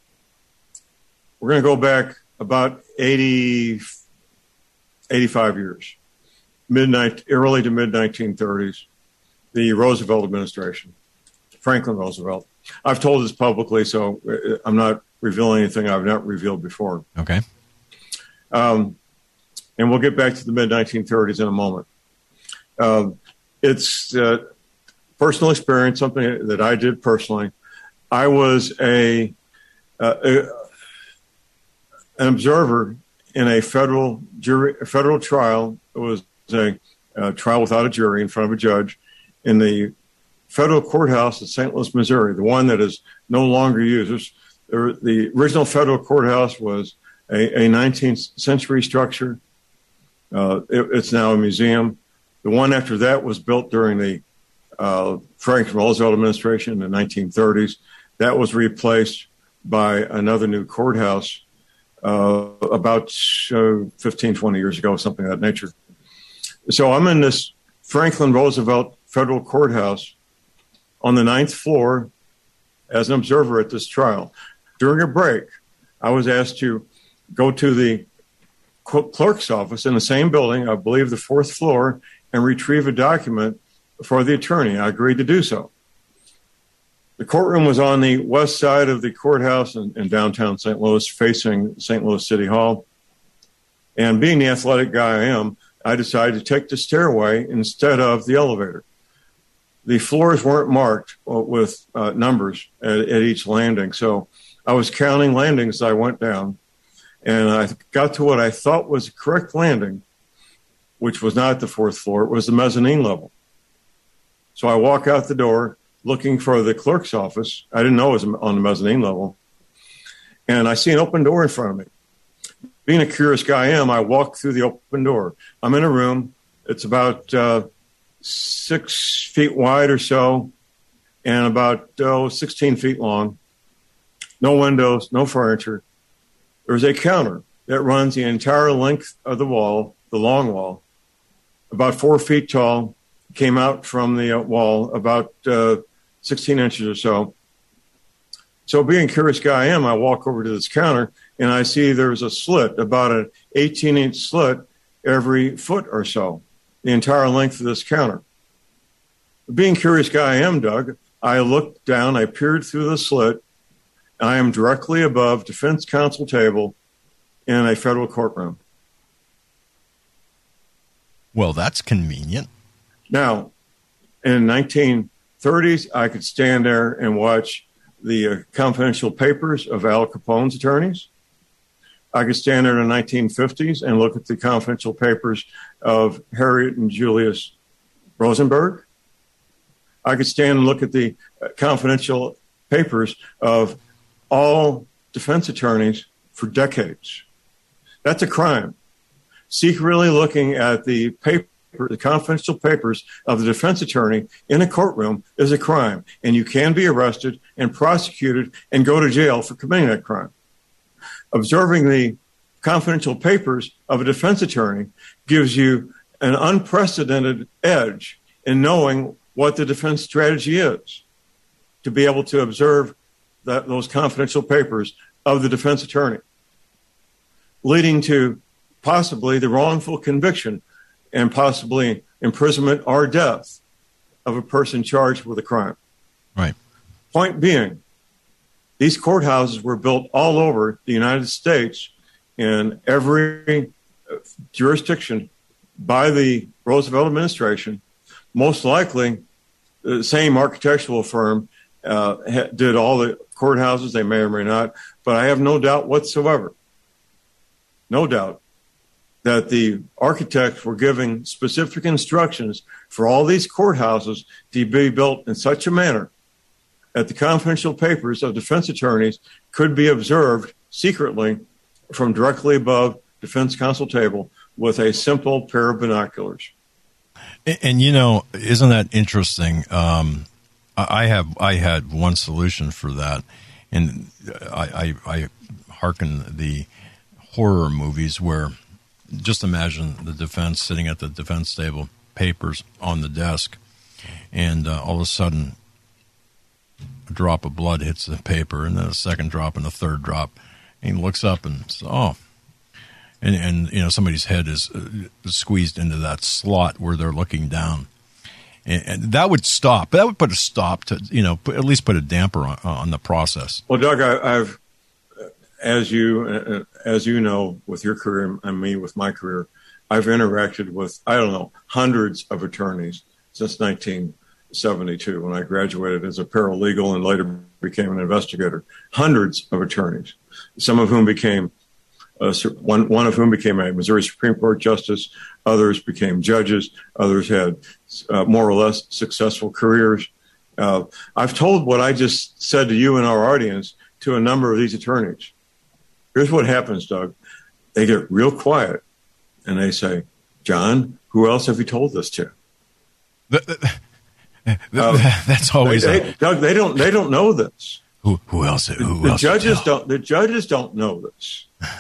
We're going to go back about 85 years, early to mid-1930s, the Roosevelt administration, Franklin Roosevelt. I've told this publicly, so I'm not revealing anything I've not revealed before. Okay. And we'll get back to the mid-1930s in a moment. It's personal experience, something that I did personally. I was an observer in a federal trial. It was a trial without a jury in front of a judge in the federal courthouse in St. Louis, Missouri, the one that is no longer used. The original federal courthouse was a 19th century structure. It's now a museum. The one after that was built during the Franklin Roosevelt administration in the 1930s. That was replaced by another new courthouse about 15, 20 years ago, something of that nature. So I'm in this Franklin Roosevelt federal courthouse on the 9th floor as an observer at this trial. During a break, I was asked to go to the clerk's office in the same building, I believe the 4th floor, and retrieve a document for the attorney. I agreed to do so. The courtroom was on the west side of the courthouse in downtown St. Louis, facing St. Louis City Hall. And being the athletic guy I am, I decided to take the stairway instead of the elevator. The floors weren't marked with numbers at each landing, so I was counting landings as I went down, and I got to what I thought was the correct landing, which was not the 4th floor. It was the mezzanine level. So I walk out the door looking for the clerk's office. I didn't know it was on the mezzanine level. And I see an open door in front of me. Being a curious guy I am, I walk through the open door. I'm in a room. It's about 6 feet wide or so and about 16 feet long. No windows, no furniture. There's a counter that runs the entire length of the wall, the long wall, about 4 feet tall, came out from the wall about 16 inches or so. So being a curious guy I am, I walk over to this counter and I see there's a slit, about an 18-inch slit every foot or so, the entire length of this counter. Being a curious guy I am, Doug, I looked down, I peered through the slit, and I am directly above defense counsel table in a federal courtroom. Well, that's convenient. Now, in 1930, 30s, I could stand there and watch the confidential papers of Al Capone's attorneys. I could stand there in the 1950s and look at the confidential papers of Harriet and Julius Rosenberg. I could stand and look at the confidential papers of all defense attorneys for decades. That's a crime. Secretly looking at the confidential papers of the defense attorney in a courtroom is a crime, and you can be arrested and prosecuted and go to jail for committing that crime. Observing the confidential papers of a defense attorney gives you an unprecedented edge in knowing what the defense strategy is, to be able to observe those confidential papers of the defense attorney, leading to possibly the wrongful conviction and possibly imprisonment or death of a person charged with a crime. Right. Point being, these courthouses were built all over the United States in every jurisdiction by the Roosevelt administration. Most likely, the same architectural firm did all the courthouses. They may or may not, but I have no doubt whatsoever, no doubt, that the architects were giving specific instructions for all these courthouses to be built in such a manner that the confidential papers of defense attorneys could be observed secretly from directly above defense counsel table with a simple pair of binoculars. And you know, isn't that interesting? I had one solution for that, and I hearken the horror movies where, just imagine the defense sitting at the defense table, papers on the desk, and all of a sudden a drop of blood hits the paper, and then a second drop and a third drop, and he looks up and says, "Oh." And you know, somebody's head is squeezed into that slot where they're looking down, and that would stop. That would put a stop to, you know, at least put a damper on the process. Well, Doug, I've as you know, with your career and me with my career, I've interacted with, I don't know, hundreds of attorneys since 1972 when I graduated as a paralegal and later became an investigator. Hundreds of attorneys, some of whom became one of whom became a Missouri Supreme Court justice. Others became judges. Others had more or less successful careers. I've told what I just said to you and our audience to a number of these attorneys. Here's what happens, Doug. They get real quiet and they say, "John, who else have you told this to?" That's always Doug. They don't know this. Who else? The judges don't know this.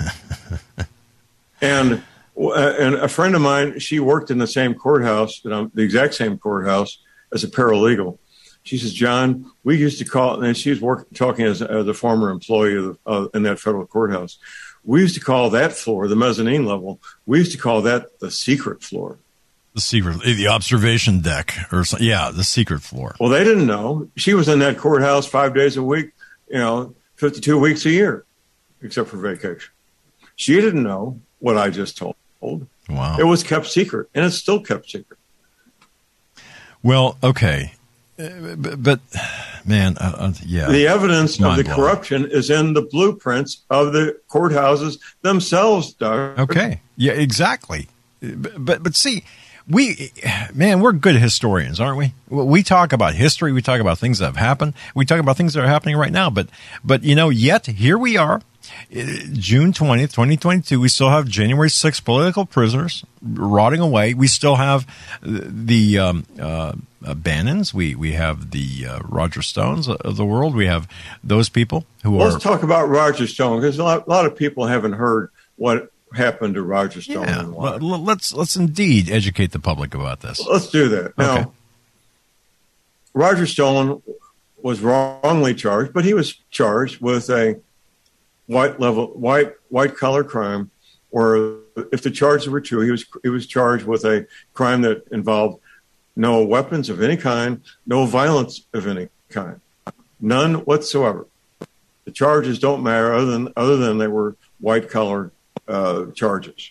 And a friend of mine, she worked in the same courthouse, the exact same courthouse as a paralegal. She says, "John, we used to call," and she's talking as a former employee in that federal courthouse. We used to call that floor, the mezzanine level, we used to call that the secret floor. The observation deck, or the secret floor. Well, they didn't know. She was in that courthouse 5 days a week, 52 weeks a year, except for vacation. She didn't know what I just told. Wow. It was kept secret, and it's still kept secret. Well, okay. But man, yeah. The evidence of the corruption is in the blueprints of the courthouses themselves, Doug. Okay. Yeah, exactly. But see, we're good historians, aren't we? We talk about history. We talk about things that have happened. We talk about things that are happening right now. But yet here we are, June 20th, 2022. We still have January 6th political prisoners rotting away. We still have the Bannons. We have the Roger Stones of the world. We have those people who are. Let's talk about Roger Stone, because a lot of people haven't heard what happened to Roger Stone. Yeah, let's indeed educate the public about this. Let's do that. Now, okay. Roger Stone was wrongly charged, but he was charged with a white collar crime, or if the charges were true, he was charged with a crime that involved no weapons of any kind, no violence of any kind, none whatsoever. The charges don't matter other than they were white collar charges,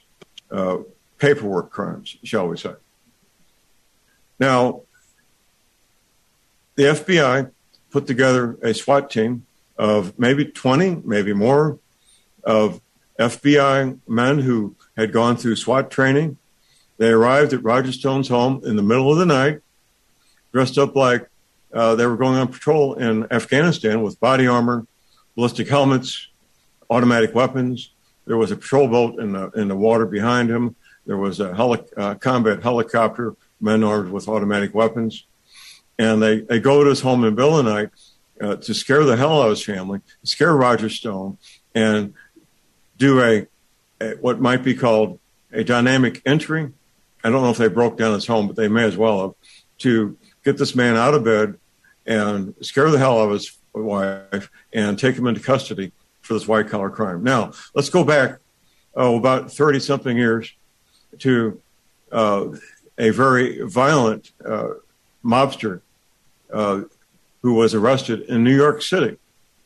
paperwork crimes, shall we say. Now, the FBI put together a SWAT team of maybe 20, maybe more, of FBI men who had gone through SWAT training. They arrived at Roger Stone's home in the middle of the night, dressed up like they were going on patrol in Afghanistan with body armor, ballistic helmets, automatic weapons. There was a patrol boat in the water behind him. There was a combat helicopter, men armed with automatic weapons. And they go to his home in the middle of the night to scare the hell out of his family, scare Roger Stone, and do a what might be called a dynamic entry. I don't know if they broke down his home, but they may as well have, to get this man out of bed and scare the hell out of his wife and take him into custody for this white-collar crime. Now, let's go back about 30-something years to a very violent mobster who was arrested in New York City.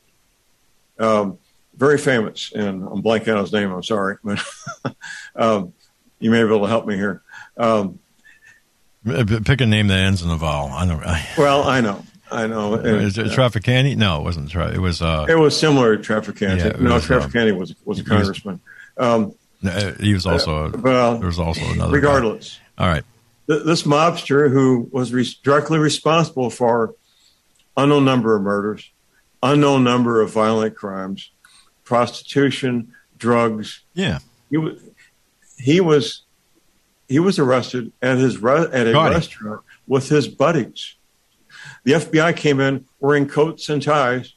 Very famous, and I'm blanking on his name, I'm sorry. But you may be able to help me here. Pick a name that ends in a vowel. I know. Is it Trafficani? No, it wasn't. It was similar to Trafficani. Yeah, Trafficani was a congressman. He was also. There was also another. Regardless, guy. All right. This mobster who was directly responsible for unknown number of murders, unknown number of violent crimes, prostitution, drugs. Yeah. He was arrested at a restaurant with his buddies. The FBI came in wearing coats and ties.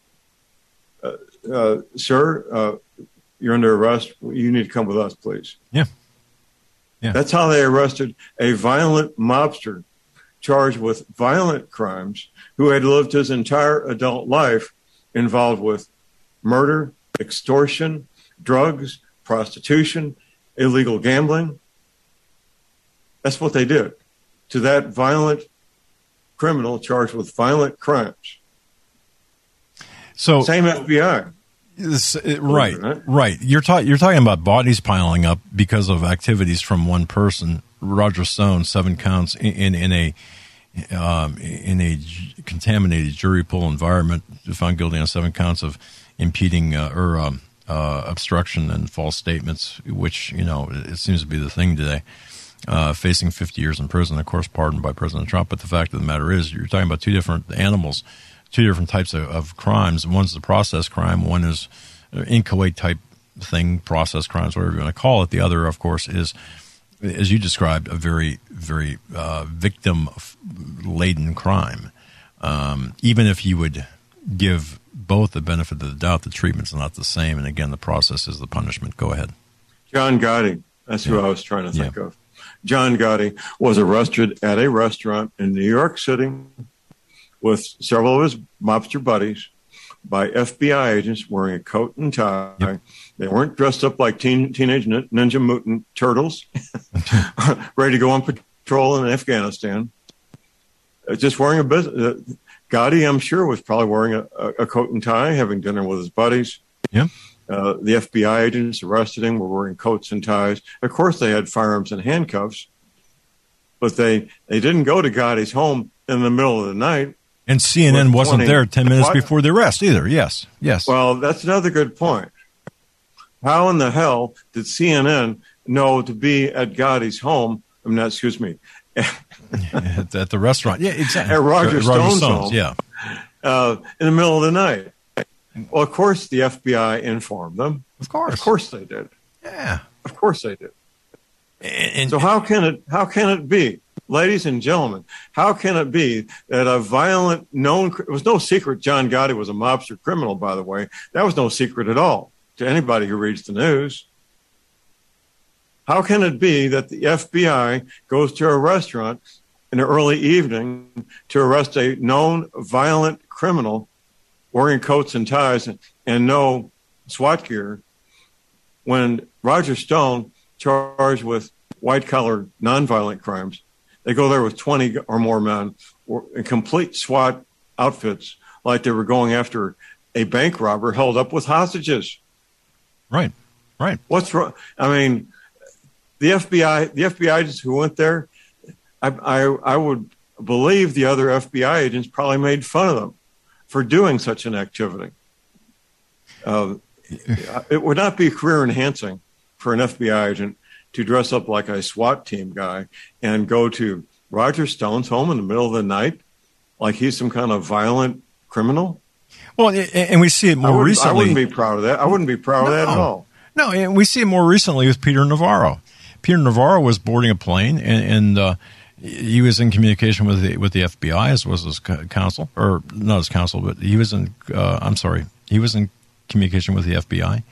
Sir, you're under arrest. You need to come with us, please. Yeah. That's how they arrested a violent mobster charged with violent crimes who had lived his entire adult life involved with murder, extortion, drugs, prostitution, illegal gambling. That's what they did to that violent criminal charged with violent crimes. So same FBI. Right. You're talking about bodies piling up because of activities from one person. Roger Stone, 7 counts in a contaminated jury pool environment, found guilty on 7 counts of impeding or obstruction and false statements, which it seems to be the thing today. Facing 50 years in prison, of course, pardoned by President Trump. But the fact of the matter is, you're talking about two different animals, two different types of crimes. One's the process crime. One is inchoate type thing, process crimes, whatever you want to call it. The other, of course, is, as you described, a very, very victim-laden crime. Even if you would give both the benefit of the doubt, the treatment's not the same. And again, the process is the punishment. Go ahead. John Gotti. That's who I was trying to think of. John Gotti was arrested at a restaurant in New York City with several of his mobster buddies by FBI agents wearing a coat and tie. Yep. They weren't dressed up like Teenage Ninja Mutant Turtles, ready to go on patrol in Afghanistan. Just wearing a business. Gotti, I'm sure, was probably wearing a coat and tie, having dinner with his buddies. Yeah. The FBI agents arrested him, were wearing coats and ties. Of course, they had firearms and handcuffs, but they didn't go to Gotti's home in the middle of the night. And CNN wasn't there 10 minutes before the arrest either. Yes. Well, that's another good point. How in the hell did CNN know to be at Gotti's home? At the restaurant. Yeah, exactly. At Roger Stone's home. Yeah. In the middle of the night. Well, of course, the FBI informed them. Of course they did. Yeah, of course they did. And so how can it be, ladies and gentlemen? How can it be that a violent it was no secret John Gotti was a mobster criminal, by the way. That was no secret at all to anybody who reads the news. How can it be that the FBI goes to a restaurant in the early evening to arrest a known violent criminal wearing coats and ties and no SWAT gear, when Roger Stone, charged with white-collar, nonviolent crimes, they go there with 20 or more men in complete SWAT outfits, like they were going after a bank robber held up with hostages. Right. What's wrong? I mean, the FBI agents who went there, I would believe the other FBI agents probably made fun of them for doing such an activity. It would not be career enhancing for an FBI agent to dress up like a SWAT team guy and go to Roger Stone's home in the middle of the night like he's some kind of violent criminal. Well, and we see it more recently. I wouldn't be proud of that. I wouldn't be proud of that at all. No, and we see it more recently with Peter Navarro. Peter Navarro was boarding a plane, and he was in communication with the FBI, as was his counsel, or not his counsel, but he was in. He was in communication with the FBI,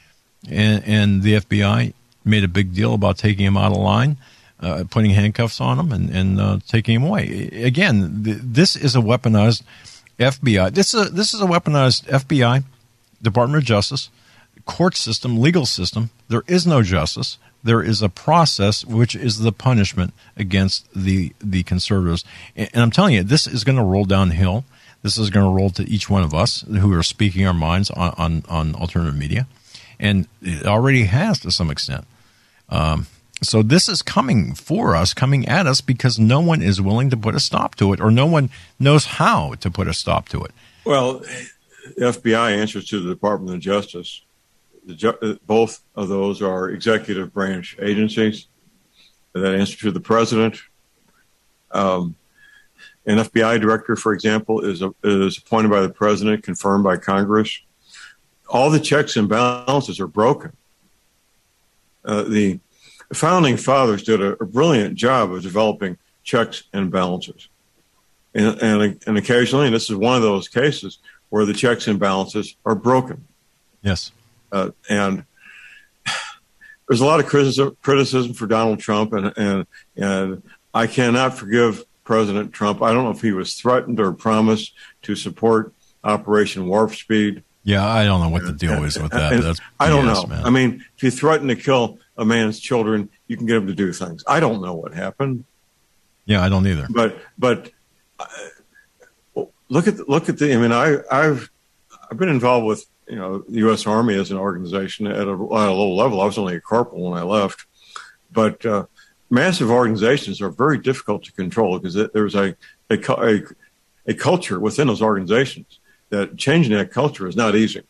and the FBI made a big deal about taking him out of line, putting handcuffs on him, and taking him away. Again, this is a weaponized FBI. This is a weaponized FBI, Department of Justice, court system, legal system. There is no justice. There is a process, which is the punishment against the conservatives. And I'm telling you, this is going to roll downhill. This is going to roll to each one of us who are speaking our minds on alternative media. And it already has to some extent. So this is coming for us, coming at us, because no one is willing to put a stop to it, or no one knows how to put a stop to it. Well, the FBI answers to the Department of Justice. Both of those are executive branch agencies that answer to the president. An FBI director, for example, is appointed by the president, confirmed by Congress. All the checks and balances are broken. The founding fathers did a brilliant job of developing checks and balances. And occasionally, and this is one of those cases, where the checks and balances are broken. Yes. And there's a lot of criticism for Donald Trump, and I cannot forgive President Trump. I don't know if he was threatened or promised to support Operation Warp Speed. Yeah, I don't know what the deal is with that. That's I don't know. Man. I mean, if you threaten to kill a man's children, you can get him to do things. I don't know what happened. Yeah, I don't either. But look at the. I mean, I've been involved with the U.S. Army as an organization at a low level. I was only a corporal when I left, but massive organizations are very difficult to control because there's a culture within those organizations that changing that culture is not easy.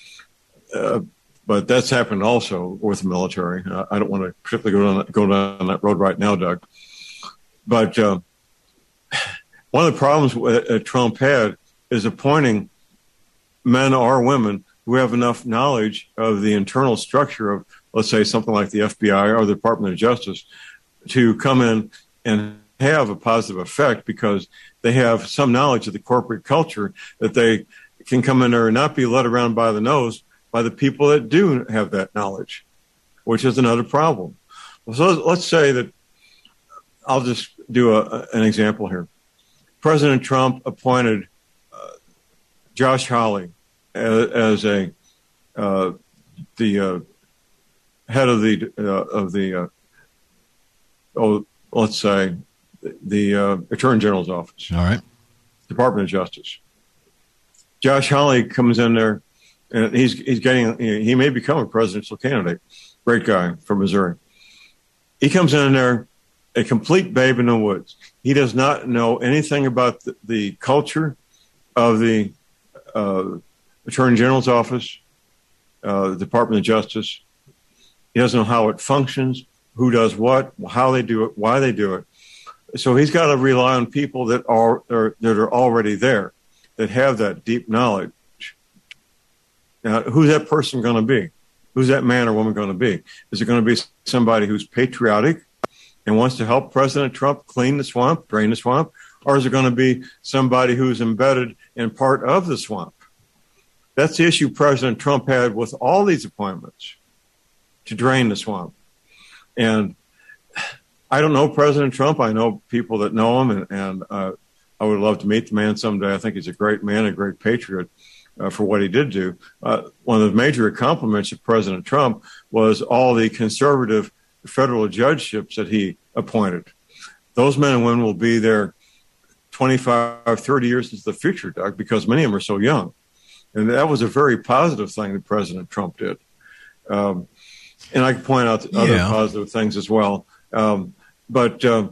But that's happened also with the military. I don't want to particularly go down that road right now, Doug. But one of the problems Trump had is appointing men or women who have enough knowledge of the internal structure of, let's say, something like the FBI or the Department of Justice to come in and have a positive effect because they have some knowledge of the corporate culture that they can come in there and not be led around by the nose by the people that do have that knowledge, which is another problem. So let's say that I'll just do an example here. President Trump appointed Josh Hawley as the head of the let's say the Attorney General's office. All right. Department of Justice. Josh Hawley comes in there, and he may become a presidential candidate. Great guy from Missouri. He comes in there, a complete babe in the woods. He does not know anything about the culture of the Attorney General's office, the Department of Justice. He doesn't know how it functions, who does what, how they do it, why they do it. So he's got to rely on people that are already there, that have that deep knowledge. Now, who's that person going to be? Who's that man or woman going to be? Is it going to be somebody who's patriotic and wants to help President Trump clean the swamp, drain the swamp? Or is it going to be somebody who's embedded in part of the swamp? That's the issue President Trump had with all these appointments, to drain the swamp. And I don't know President Trump. I know people that know him, and I would love to meet the man someday. I think he's a great man, a great patriot for what he did do. One of the major accomplishments of President Trump was all the conservative federal judgeships that he appointed. Those men and women will be there 25, 30 years into the future, Doug, because many of them are so young. And that was a very positive thing that President Trump did. And I can point out other positive things as well. But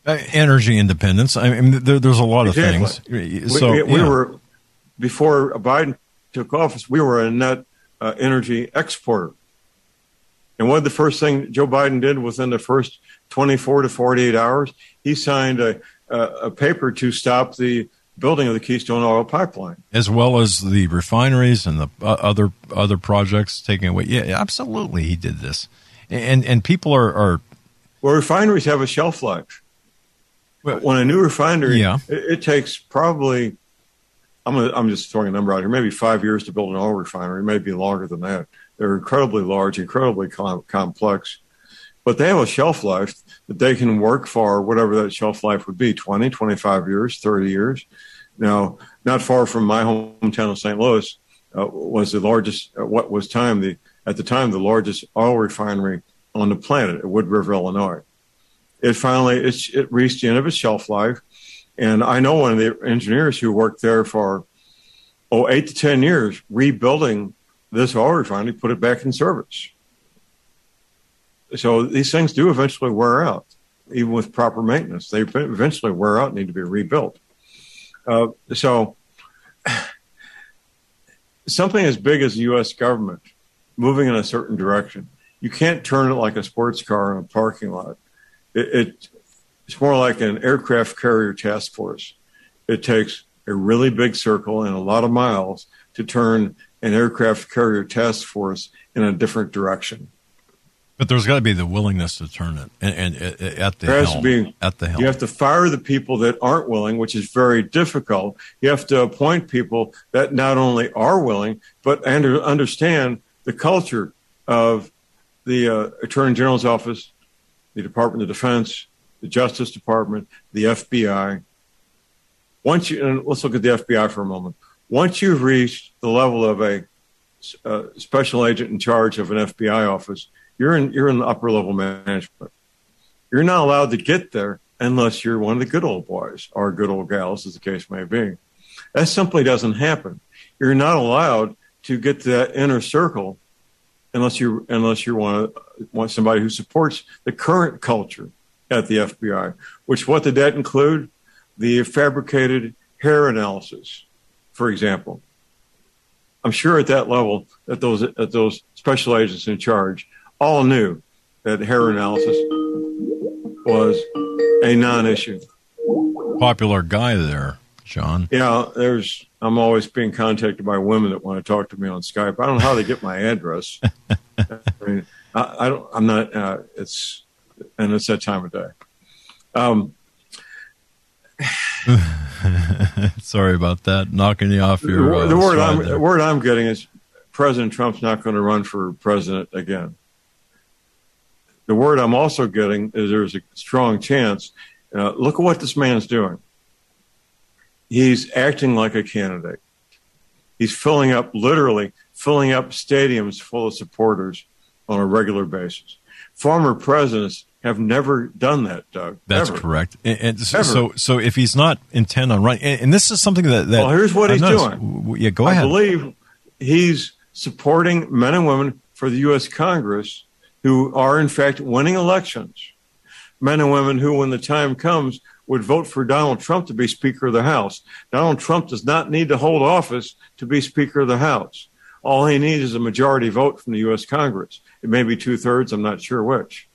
Energy independence. I mean, there's a lot of things. So we were, before Biden took office, we were a net energy exporter. And what the first thing Joe Biden did within the first 24 to 48 hours, he signed a paper to stop the building of the Keystone Oil Pipeline, as well as the refineries and the other projects taking away. Yeah, absolutely, he did this, and people are well, refineries have a shelf life. When a new refinery, it takes probably, I'm just throwing a number out here, maybe 5 years to build an oil refinery, maybe longer than that. They're incredibly large, incredibly complex, but they have a shelf life that they can work for, whatever that shelf life would be, 20, 25 years, 30 years. Now, not far from my hometown of St. Louis was the largest, at the time, the largest oil refinery on the planet at Wood River, Illinois. It reached the end of its shelf life. And I know one of the engineers who worked there for 8 to 10 years rebuilding this oil refinery, put it back in service. So these things do eventually wear out, even with proper maintenance. They eventually wear out and need to be rebuilt. So something as big as the U.S. government moving in a certain direction, you can't turn it like a sports car in a parking lot. It's more like an aircraft carrier task force. It takes a really big circle and a lot of miles to turn an aircraft carrier task force in a different direction. But there's got to be the willingness to turn it, and at the helm. At the helm, you have to fire the people that aren't willing, which is very difficult. You have to appoint people that not only are willing, but understand the culture of the Attorney General's office, the Department of Defense, the Justice Department, the FBI. And let's look at the FBI for a moment. Once you've reached the level of a special agent in charge of an FBI office, you're in the upper level management. You're not allowed to get there unless you're one of the good old boys or good old gals, as the case may be. That simply doesn't happen. You're not allowed to get to that inner circle unless you want somebody who supports the current culture at the FBI. What did that include? The fabricated hair analysis, for example. I'm sure at that level that those special agents in charge all knew that hair analysis was a non-issue. Popular guy there, John. Yeah, I'm always being contacted by women that want to talk to me on Skype. I don't know how they get my address. I mean, it's that time of day. Sorry about that. Knocking you off your. The word I'm getting is President Trump's not going to run for president again. The word I'm also getting is there's a strong chance. Look at what this man's doing. He's acting like a candidate. He's literally filling up stadiums full of supporters on a regular basis. Former presidents have never done that, Doug. That's correct. And so if he's not intent on running, and this is something that well, here's what he's doing. Yeah, go ahead. I believe he's supporting men and women for the U.S. Congress who are, in fact, winning elections. Men and women who, when the time comes, would vote for Donald Trump to be Speaker of the House. Donald Trump does not need to hold office to be Speaker of the House. All he needs is a majority vote from the U.S. Congress. It may be 2/3, I'm not sure which.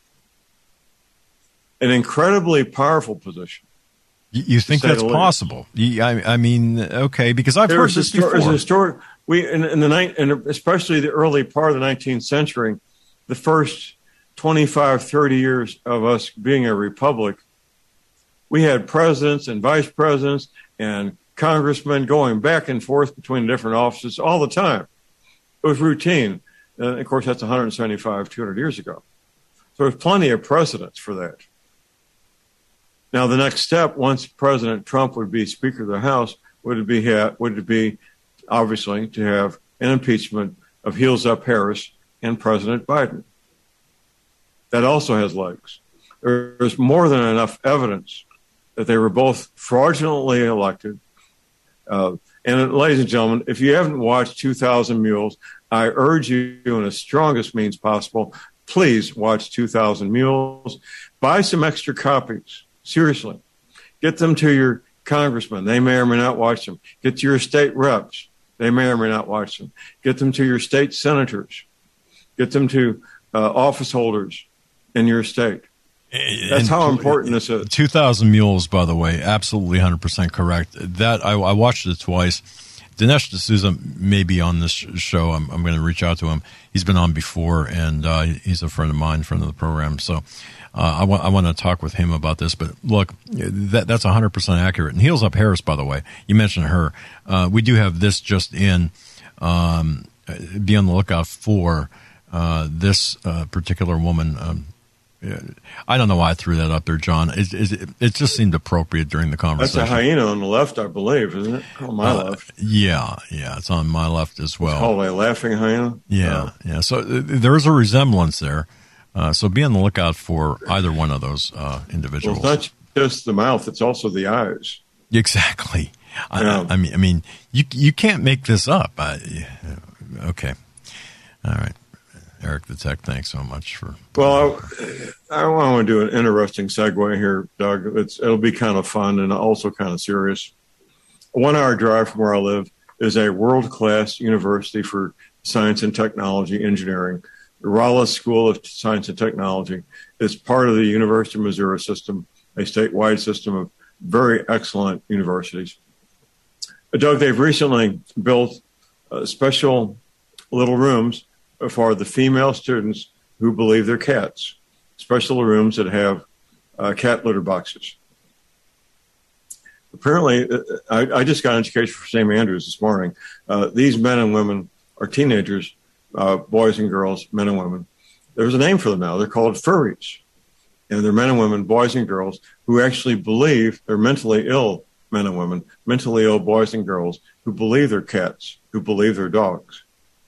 An incredibly powerful position. You think that's possible? I mean, okay, because I've heard this before. There's a story. Especially the early part of the 19th century, the first 25, 30 years of us being a republic, we had presidents and vice presidents and congressmen going back and forth between different offices all the time. It was routine. And of course, that's 175, 200 years ago. So there's plenty of precedents for that. Now, the next step, once President Trump would be Speaker of the House, would it be obviously to have an impeachment of Heels Up Harris and President Biden. That also has legs. There's more than enough evidence that they were both fraudulently elected. And ladies and gentlemen, if you haven't watched 2,000 Mules, I urge you in the strongest means possible, please watch 2,000 Mules. Buy some extra copies Seriously. Get them to your congressmen. They may or may not watch them. Get to your state reps. They may or may not watch them. Get them to your state senators. Get them to office holders in your state. That's how important this is. 2,000 Mules, by the way, absolutely 100% correct. That I watched it twice. Dinesh D'Souza may be on this show. I'm going to reach out to him. He's been on before, and he's a friend of mine, friend of the program. So I want to talk with him about this. But look, that's 100% accurate. And Heels Up Harris, by the way, you mentioned her. We do have this just in. Be on the lookout for this particular woman. I don't know why I threw that up there, John. It just seemed appropriate during the conversation. That's a hyena on the left, I believe, isn't it? On my left. Yeah, it's on my left as well. It's called a laughing hyena? Yeah. So there is a resemblance there. So be on the lookout for either one of those individuals. Well, it's not just the mouth, it's also the eyes. Exactly. Yeah. I mean, you can't make this up. Okay. All right. Eric the Tech, thanks so much for. Well, I want to do an interesting segue here, Doug. It'll be kind of fun and also kind of serious. A 1-hour drive from where I live is a world-class university for science and technology engineering. The Rolla School of Science and Technology is part of the University of Missouri system, a statewide system of very excellent universities. Doug, they've recently built special little rooms for the female students who believe they're cats, special rooms that have cat litter boxes. Apparently, I just got an education for St. Andrews this morning. These men and women are teenagers, boys and girls, men and women. There's a name for them now. They're called furries. And they're men and women, boys and girls, who actually believe they're mentally ill men and women, mentally ill boys and girls who believe they're cats, who believe they're dogs.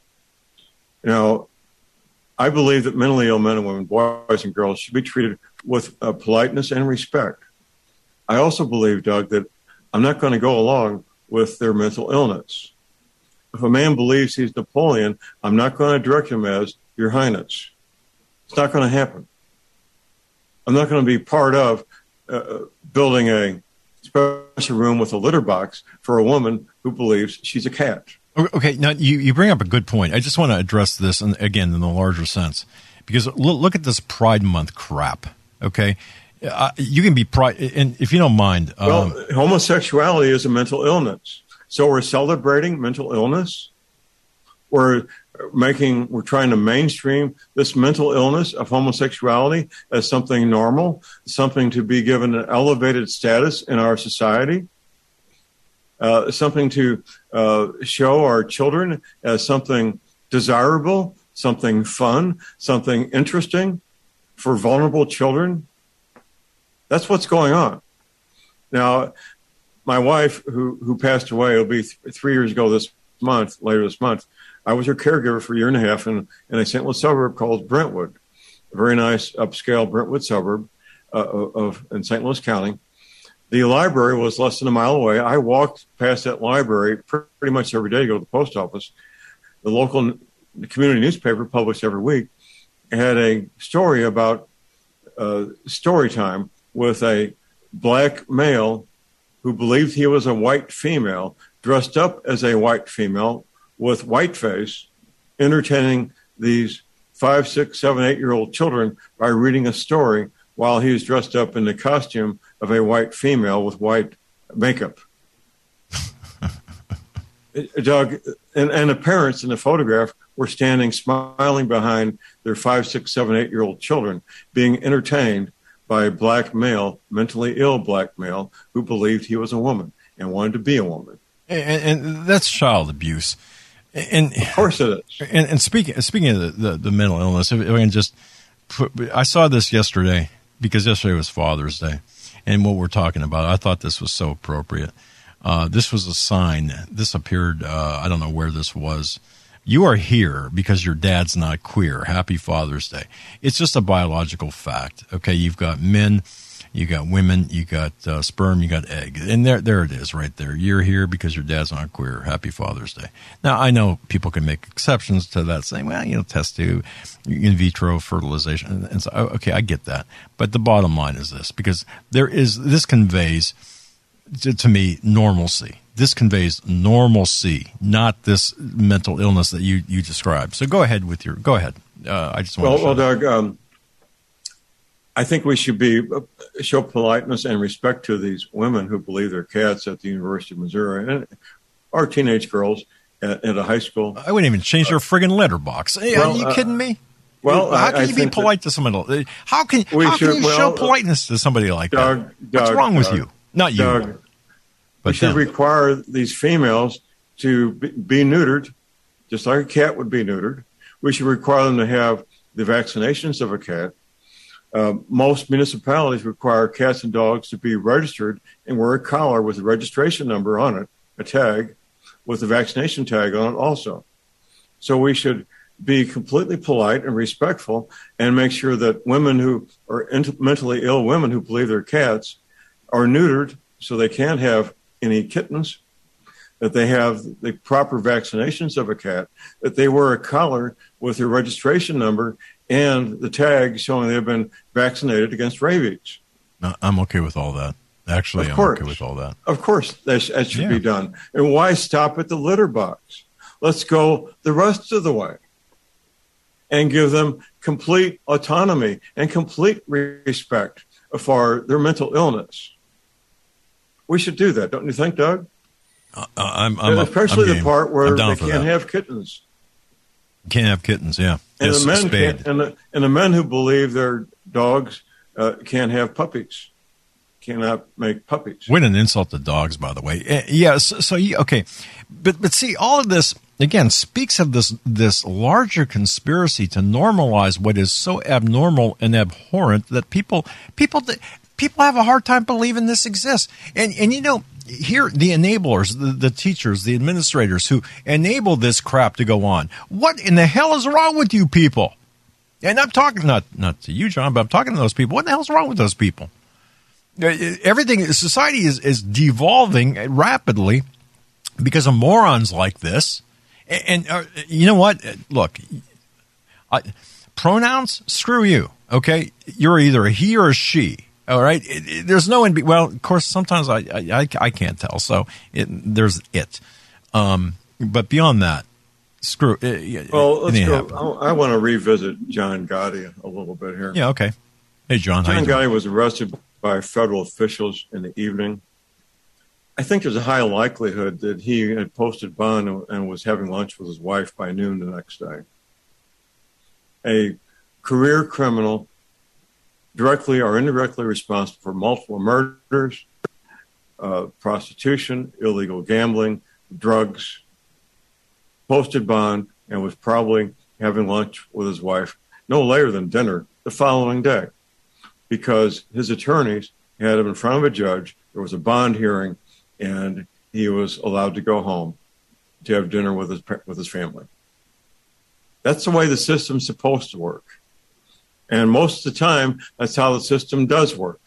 Now, I believe that mentally ill men and women, boys and girls, should be treated with politeness and respect. I also believe, Doug, that I'm not going to go along with their mental illness. If a man believes he's Napoleon, I'm not going to direct him as Your Highness. It's not going to happen. I'm not going to be part of building a special room with a litter box for a woman who believes she's a cat. Okay, now you bring up a good point. I just want to address this, and again, in the larger sense, because look at this Pride Month crap, okay? You can be pride, and if you don't mind. Well, homosexuality is a mental illness. So we're celebrating mental illness. We're trying to mainstream this mental illness of homosexuality as something normal, something to be given an elevated status in our society. Something to show our children as something desirable, something fun, something interesting for vulnerable children. That's what's going on. Now, my wife, who passed away, it'll be 3 years ago later this month, I was her caregiver for a year and a half in a St. Louis suburb called Brentwood, a very nice upscale Brentwood suburb in St. Louis County. The library was less than a mile away. I walked past that library pretty much every day to go to the post office. The local community newspaper, published every week, had a story about story time with a black male who believed he was a white female, dressed up as a white female with white face, entertaining these 5, 6, 7, 8-year-old children by reading a story while he was dressed up in the costume of a white female with white makeup. Doug, and the parents in the photograph were standing smiling behind their 5, 6, 7, 8-year-old children, being entertained by a black male, mentally ill black male, who believed he was a woman and wanted to be a woman. And that's child abuse. And of course it is. And speaking of the mental illness, if I can just I saw this yesterday, because yesterday was Father's Day, and what we're talking about, I thought this was so appropriate. This was a sign. This appeared, I don't know where this was. You are here because your dad's not queer. Happy Father's Day. It's just a biological fact. Okay, you've got men, You got women, you got sperm, you got egg. And there it is right there. You're here because your dad's not queer. Happy Father's Day. Now, I know people can make exceptions to that, saying, well, test tube, in vitro fertilization. And so, okay, I get that. But the bottom line is this, because this conveys, to me, normalcy. This conveys normalcy, not this mental illness that you described. So go ahead. I just want Well, Doug, I think we should show politeness and respect to these women who believe they're cats at the University of Missouri and our teenage girls at a high school. I wouldn't even change their friggin' letterbox. Are you kidding me? Well, how can you be polite to somebody else? How can you show politeness to somebody like that? What's wrong with you? Not you. Doug, we should require these females to be neutered, just like a cat would be neutered. We should require them to have the vaccinations of a cat. Most municipalities require cats and dogs to be registered and wear a collar with a registration number on it, a tag, with a vaccination tag on it also. So we should be completely polite and respectful and make sure that women who are mentally ill women who believe they're cats are neutered so they can't have any kittens, that they have the proper vaccinations of a cat, that they wear a collar with their registration number and the tag showing they've been vaccinated against rabies. I'm okay with all that. Actually, I'm okay with all that. Of course, that should be done. And why stop at the litter box? Let's go the rest of the way and give them complete autonomy and complete respect for their mental illness. We should do that, don't you think, Doug? Especially the part where they can't have kittens. Can't have kittens, yeah. And the men who believe their dogs can't have puppies, cannot make puppies. What an insult to dogs, by the way. Yeah, okay. But see, all of this, again, speaks of this larger conspiracy to normalize what is so abnormal and abhorrent that people have a hard time believing this exists. And here, the enablers, the teachers, the administrators who enable this crap to go on. What in the hell is wrong with you people? And I'm talking not to you, John, but I'm talking to those people. What the hell's wrong with those people? Society is devolving rapidly because of morons like this. And you know what? Look, pronouns, screw you, okay? You're either a he or a she. All right. There's no well, of course, sometimes I can't tell. So there's it. But beyond that, screw. Well, let's go. I want to revisit John Gotti a little bit here. Yeah. Okay. Hey, John. John Gotti was arrested by federal officials in the evening. I think there's a high likelihood that he had posted bond and was having lunch with his wife by noon the next day. A career criminal, directly or indirectly responsible for multiple murders, prostitution, illegal gambling, drugs, posted bond, and was probably having lunch with his wife no later than dinner the following day because his attorneys had him in front of a judge. There was a bond hearing, and he was allowed to go home to have dinner with his family. That's the way the system's supposed to work. And most of the time, that's how the system does work.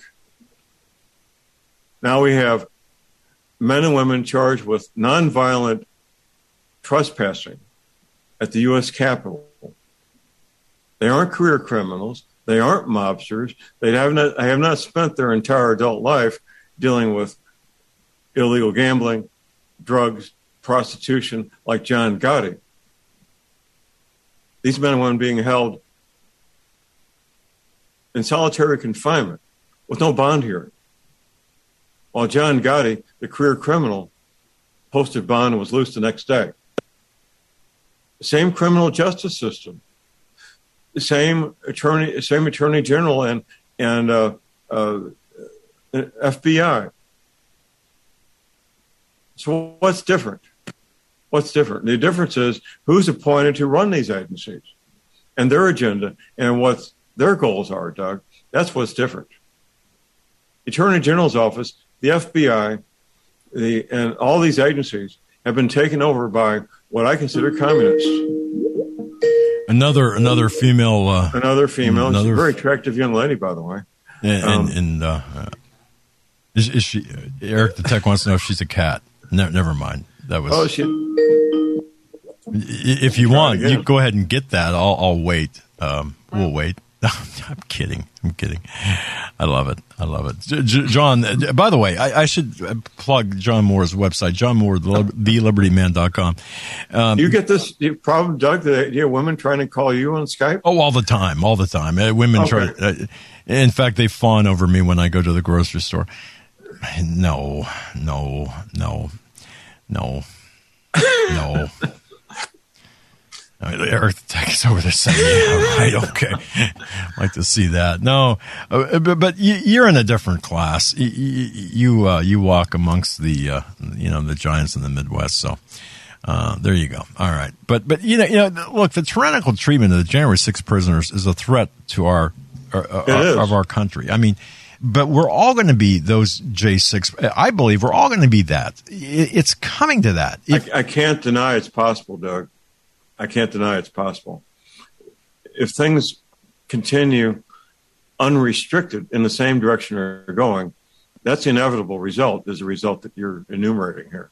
Now we have men and women charged with nonviolent trespassing at the U.S. Capitol. They aren't career criminals. They aren't mobsters. They have not spent their entire adult life dealing with illegal gambling, drugs, prostitution, like John Gotti. These men and women being held in solitary confinement with no bond hearing. While John Gotti, the career criminal, posted bond and was loose the next day. The same criminal justice system, the same attorney general and FBI. So what's different? What's different? The difference is who's appointed to run these agencies and their agenda and what their goals are, Doug. That's what's different. The Attorney General's office, the FBI, and all these agencies have been taken over by what I consider communists. Another female. She's a very attractive young lady, by the way. Is she? Eric the Tech wants to know if she's a cat. Never mind. That was. Oh, she. If you want, you go ahead and get that. I'll wait. We'll wait. I'm kidding. I love it. John, by the way, I should plug John Moore's website, John Moore, thelibertyman.com. You get this problem, Doug, that women trying to call you on Skype? Oh, all the time. Women try. In fact, they fawn over me when I go to the grocery store. No. Eric the Tech is over there saying, yeah, right, okay. I'd like to see that. No, but you're in a different class. You walk amongst the giants in the Midwest. So there you go. All right. But look, the tyrannical treatment of the January 6th prisoners is a threat to our country. I mean, but we're all going to be those J6. I believe we're all going to be that. It's coming to that. I can't deny it's possible, Doug. I can't deny it's possible. If things continue unrestricted in the same direction they're going, that's the inevitable result, is a result that you're enumerating here.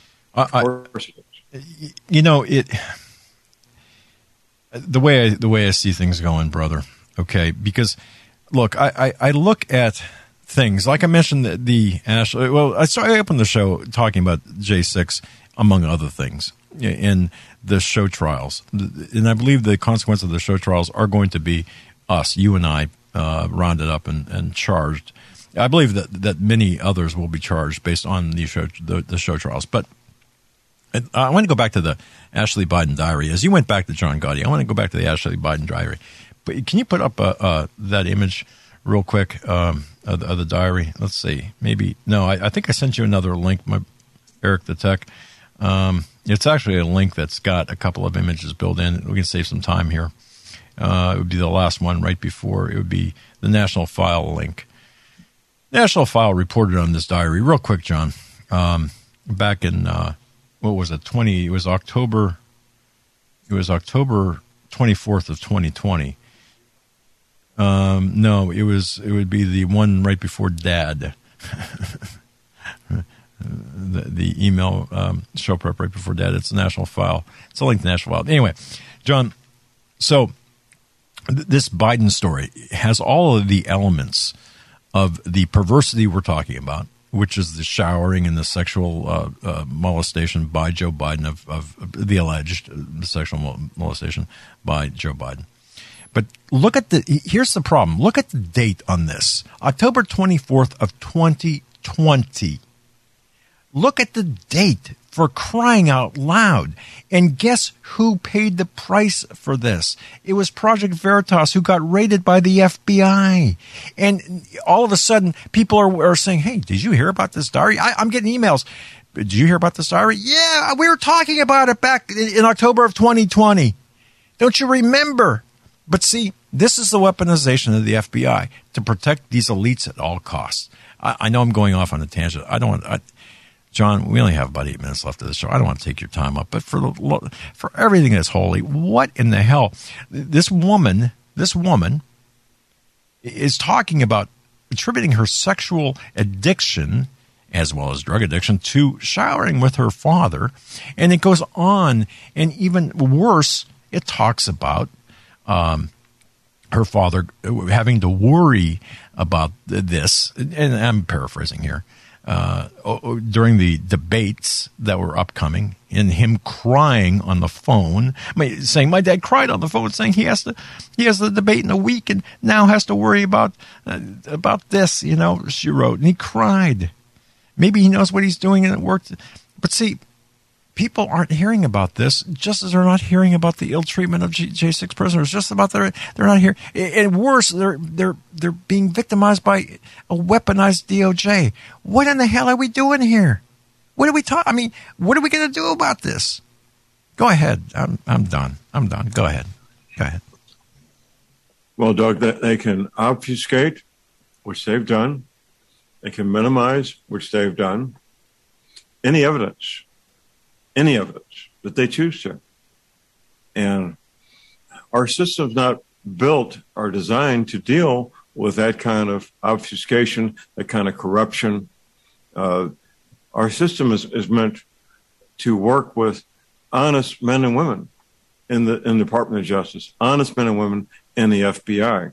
The way I see things going, brother, okay, because, look, I look at things, like I mentioned, I opened the show talking about J6, among other things, in the show trials. And I believe the consequence of the show trials are going to be us, you and I, rounded up and charged. I believe that many others will be charged based on the show trials. But I want to go back to the Ashley Biden diary. As you went back to John Gotti, I want to go back to the Ashley Biden diary. But can you put up that image real quick of the diary? Let's see. Maybe. No, I think I sent you another link, Eric the Tech. It's actually a link that's got a couple of images built in. We can save some time here. It would be the last one right before. It would be the National File link. National File reported on this diary. Real quick, John. Back in, what was it, it was October 24th of 2020. No, it would be the one right before Dad. The email show prep right before Dad. It's a National File. It's a link to National File. Anyway, John, so this Biden story has all of the elements of the perversity we're talking about, which is the showering and the sexual molestation by Joe Biden of the alleged sexual molestation by Joe Biden. But here's the problem. Look at the date on this. October 24th of 2020. Look at the date, for crying out loud. And guess who paid the price for this? It was Project Veritas, who got raided by the FBI. And all of a sudden, people are saying, hey, did you hear about this diary? I'm getting emails. Did you hear about this diary? Yeah, we were talking about it back in October of 2020. Don't you remember? But see, this is the weaponization of the FBI to protect these elites at all costs. I know I'm going off on a tangent. John, we only have about 8 minutes left of the show. I don't want to take your time up, but for everything that's holy, what in the hell? This woman is talking about attributing her sexual addiction, as well as drug addiction, to showering with her father. And it goes on, and even worse, it talks about her father having to worry about this, and I'm paraphrasing here, during the debates that were upcoming, and him crying on the phone, saying, my dad cried on the phone, saying he has the debate in a week and now has to worry about this, she wrote, and he cried. Maybe he knows what he's doing and it worked. But see, people aren't hearing about this, just as they're not hearing about the ill treatment of J6 prisoners. Just about they're not here, and worse, they're being victimized by a weaponized DOJ. What in the hell are we doing here? What are we talking? I mean, what are we going to do about this? Go ahead. I'm done. Go ahead. Well, Doug, they can obfuscate, which they've done. They can minimize, which they've done. Any evidence that they choose to. And our system's not built or designed to deal with that kind of obfuscation, that kind of corruption. Our system is meant to work with honest men and women in the Department of Justice, honest men and women in the FBI.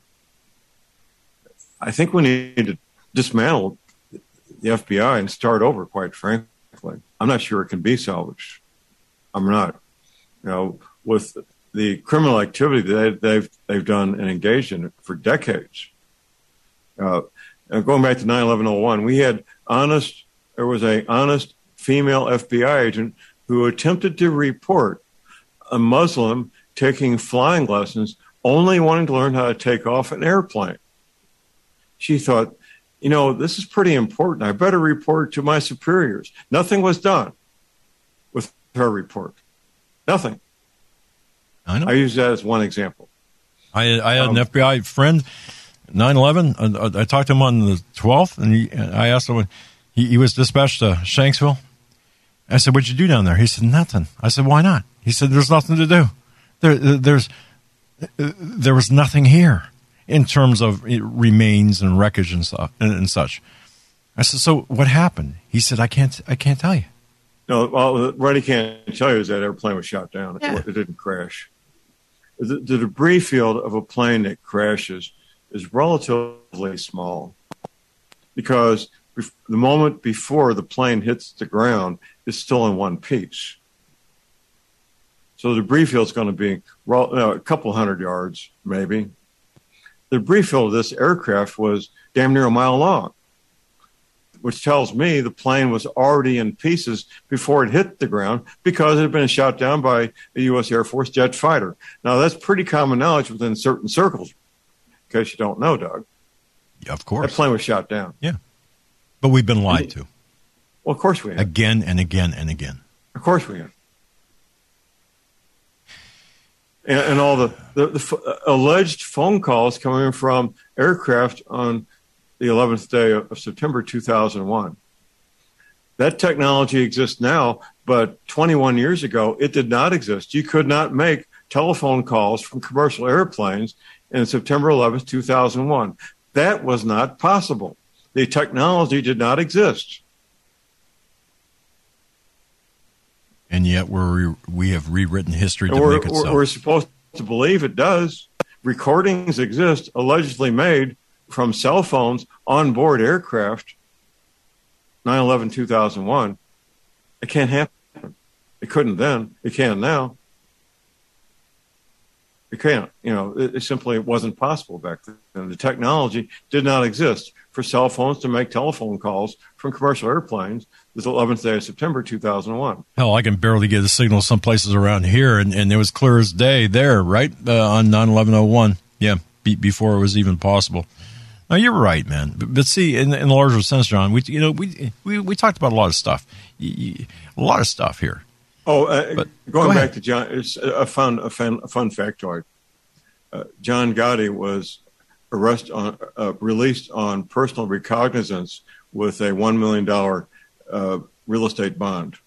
I think we need to dismantle the FBI and start over, quite frankly. I'm not sure it can be salvaged. I'm not. With the criminal activity that they've done and engaged in for decades. Going back to 9/11/01, there was an honest female FBI agent who attempted to report a Muslim taking flying lessons, only wanting to learn how to take off an airplane. She thought, this is pretty important. I better report to my superiors. Nothing was done with her report. Nothing. I know. I use that as one example. I had an FBI friend, 9/11. I talked to him on the 12th, and I asked him, he was dispatched to Shanksville. I said, "What'd you do down there?" He said, "Nothing." I said, "Why not?" He said, "There's nothing to do. There was nothing here in terms of remains and wreckage and stuff and such." I said, "So what happened?" He said, "I can't tell you." No, well, what he can't tell you is that airplane was shot down. Yeah. It didn't crash. The debris field of a plane that crashes is relatively small because the moment before the plane hits the ground is still in one piece. So the debris field is going to be a couple hundred yards, maybe. The debris field of this aircraft was damn near a mile long, which tells me the plane was already in pieces before it hit the ground because it had been shot down by a U.S. Air Force jet fighter. Now, that's pretty common knowledge within certain circles, in case you don't know, Doug. Yeah, of course. That plane was shot down. Yeah. But we've been lied to. Well, of course we have. Again and again and again. Of course we have. And all the alleged phone calls coming from aircraft on the 11th day of September 2001. That technology exists now, but 21 years ago, it did not exist. You could not make telephone calls from commercial airplanes in September 11th, 2001. That was not possible. The technology did not exist. And yet we have rewritten history to make it so. We're supposed to believe it does. Recordings exist, allegedly made from cell phones on board aircraft, 9/11/2001. It can't happen. It couldn't then. It can now. It can't. It simply wasn't possible back then. The technology did not exist for cell phones to make telephone calls from commercial airplanes this 11th day of September 2001. Hell, I can barely get a signal some places around here, and it was clear as day there, right, on 9/11/01. Yeah, before it was even possible. No, you're right, man. But see, in the larger sense, John, we talked about a lot of stuff, a lot of stuff here. Oh, going back to John, it's a fun factoid. John Gotti was released on personal recognizance with a $1 million real estate bond.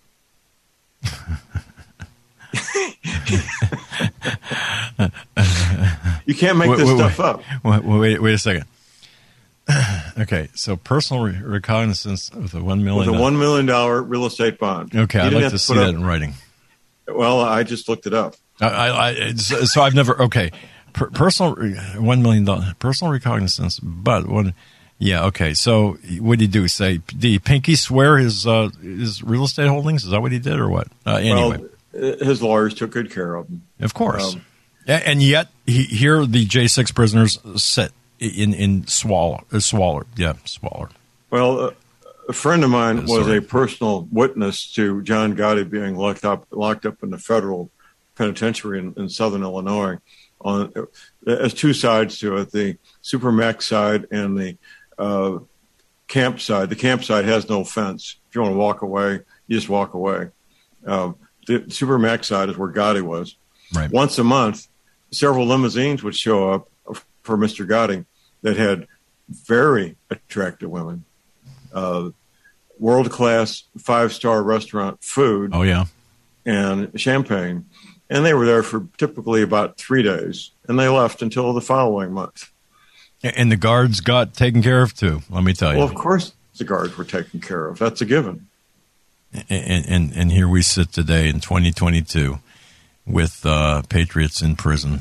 You can't make this stuff up. Wait a second. Okay, so personal recognizance with a $1 million. With a $1 million real estate bond. Okay, I'd like to see that in writing. Well, I just looked it up. So I've never. Okay, personal $1 million personal recognizance, but one. Yeah. Okay. So what did he do? Say, did he pinky swear his real estate holdings? Is that what he did, or what? Anyway, his lawyers took good care of him. Of course. And yet, here the J6 prisoners sit in Swaller. Yeah, Swaller. Well, a friend of mine was a personal witness to John Gotti being locked up in the federal penitentiary in southern Illinois. There's two sides to it: the Supermax side and the camp side. The camp side has no fence. If you want to walk away, you just walk away. The Supermax side is where Gotti was. Right. Once a month, several limousines would show up for Mr. Gotti that had very attractive women, world-class 5-star restaurant food. Oh, yeah. And champagne. And they were there for typically about 3 days, and they left until the following month. And the guards got taken care of too, let me tell you. Well, of course the guards were taken care of. That's a given. And here we sit today in 2022 with patriots in prison.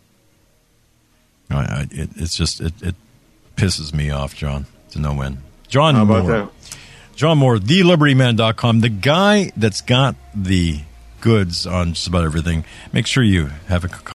It pisses me off, John, to no end. John How about Moore. that? John Moore, thelibertyman.com, the guy that's got the goods on just about everything. Make sure you have a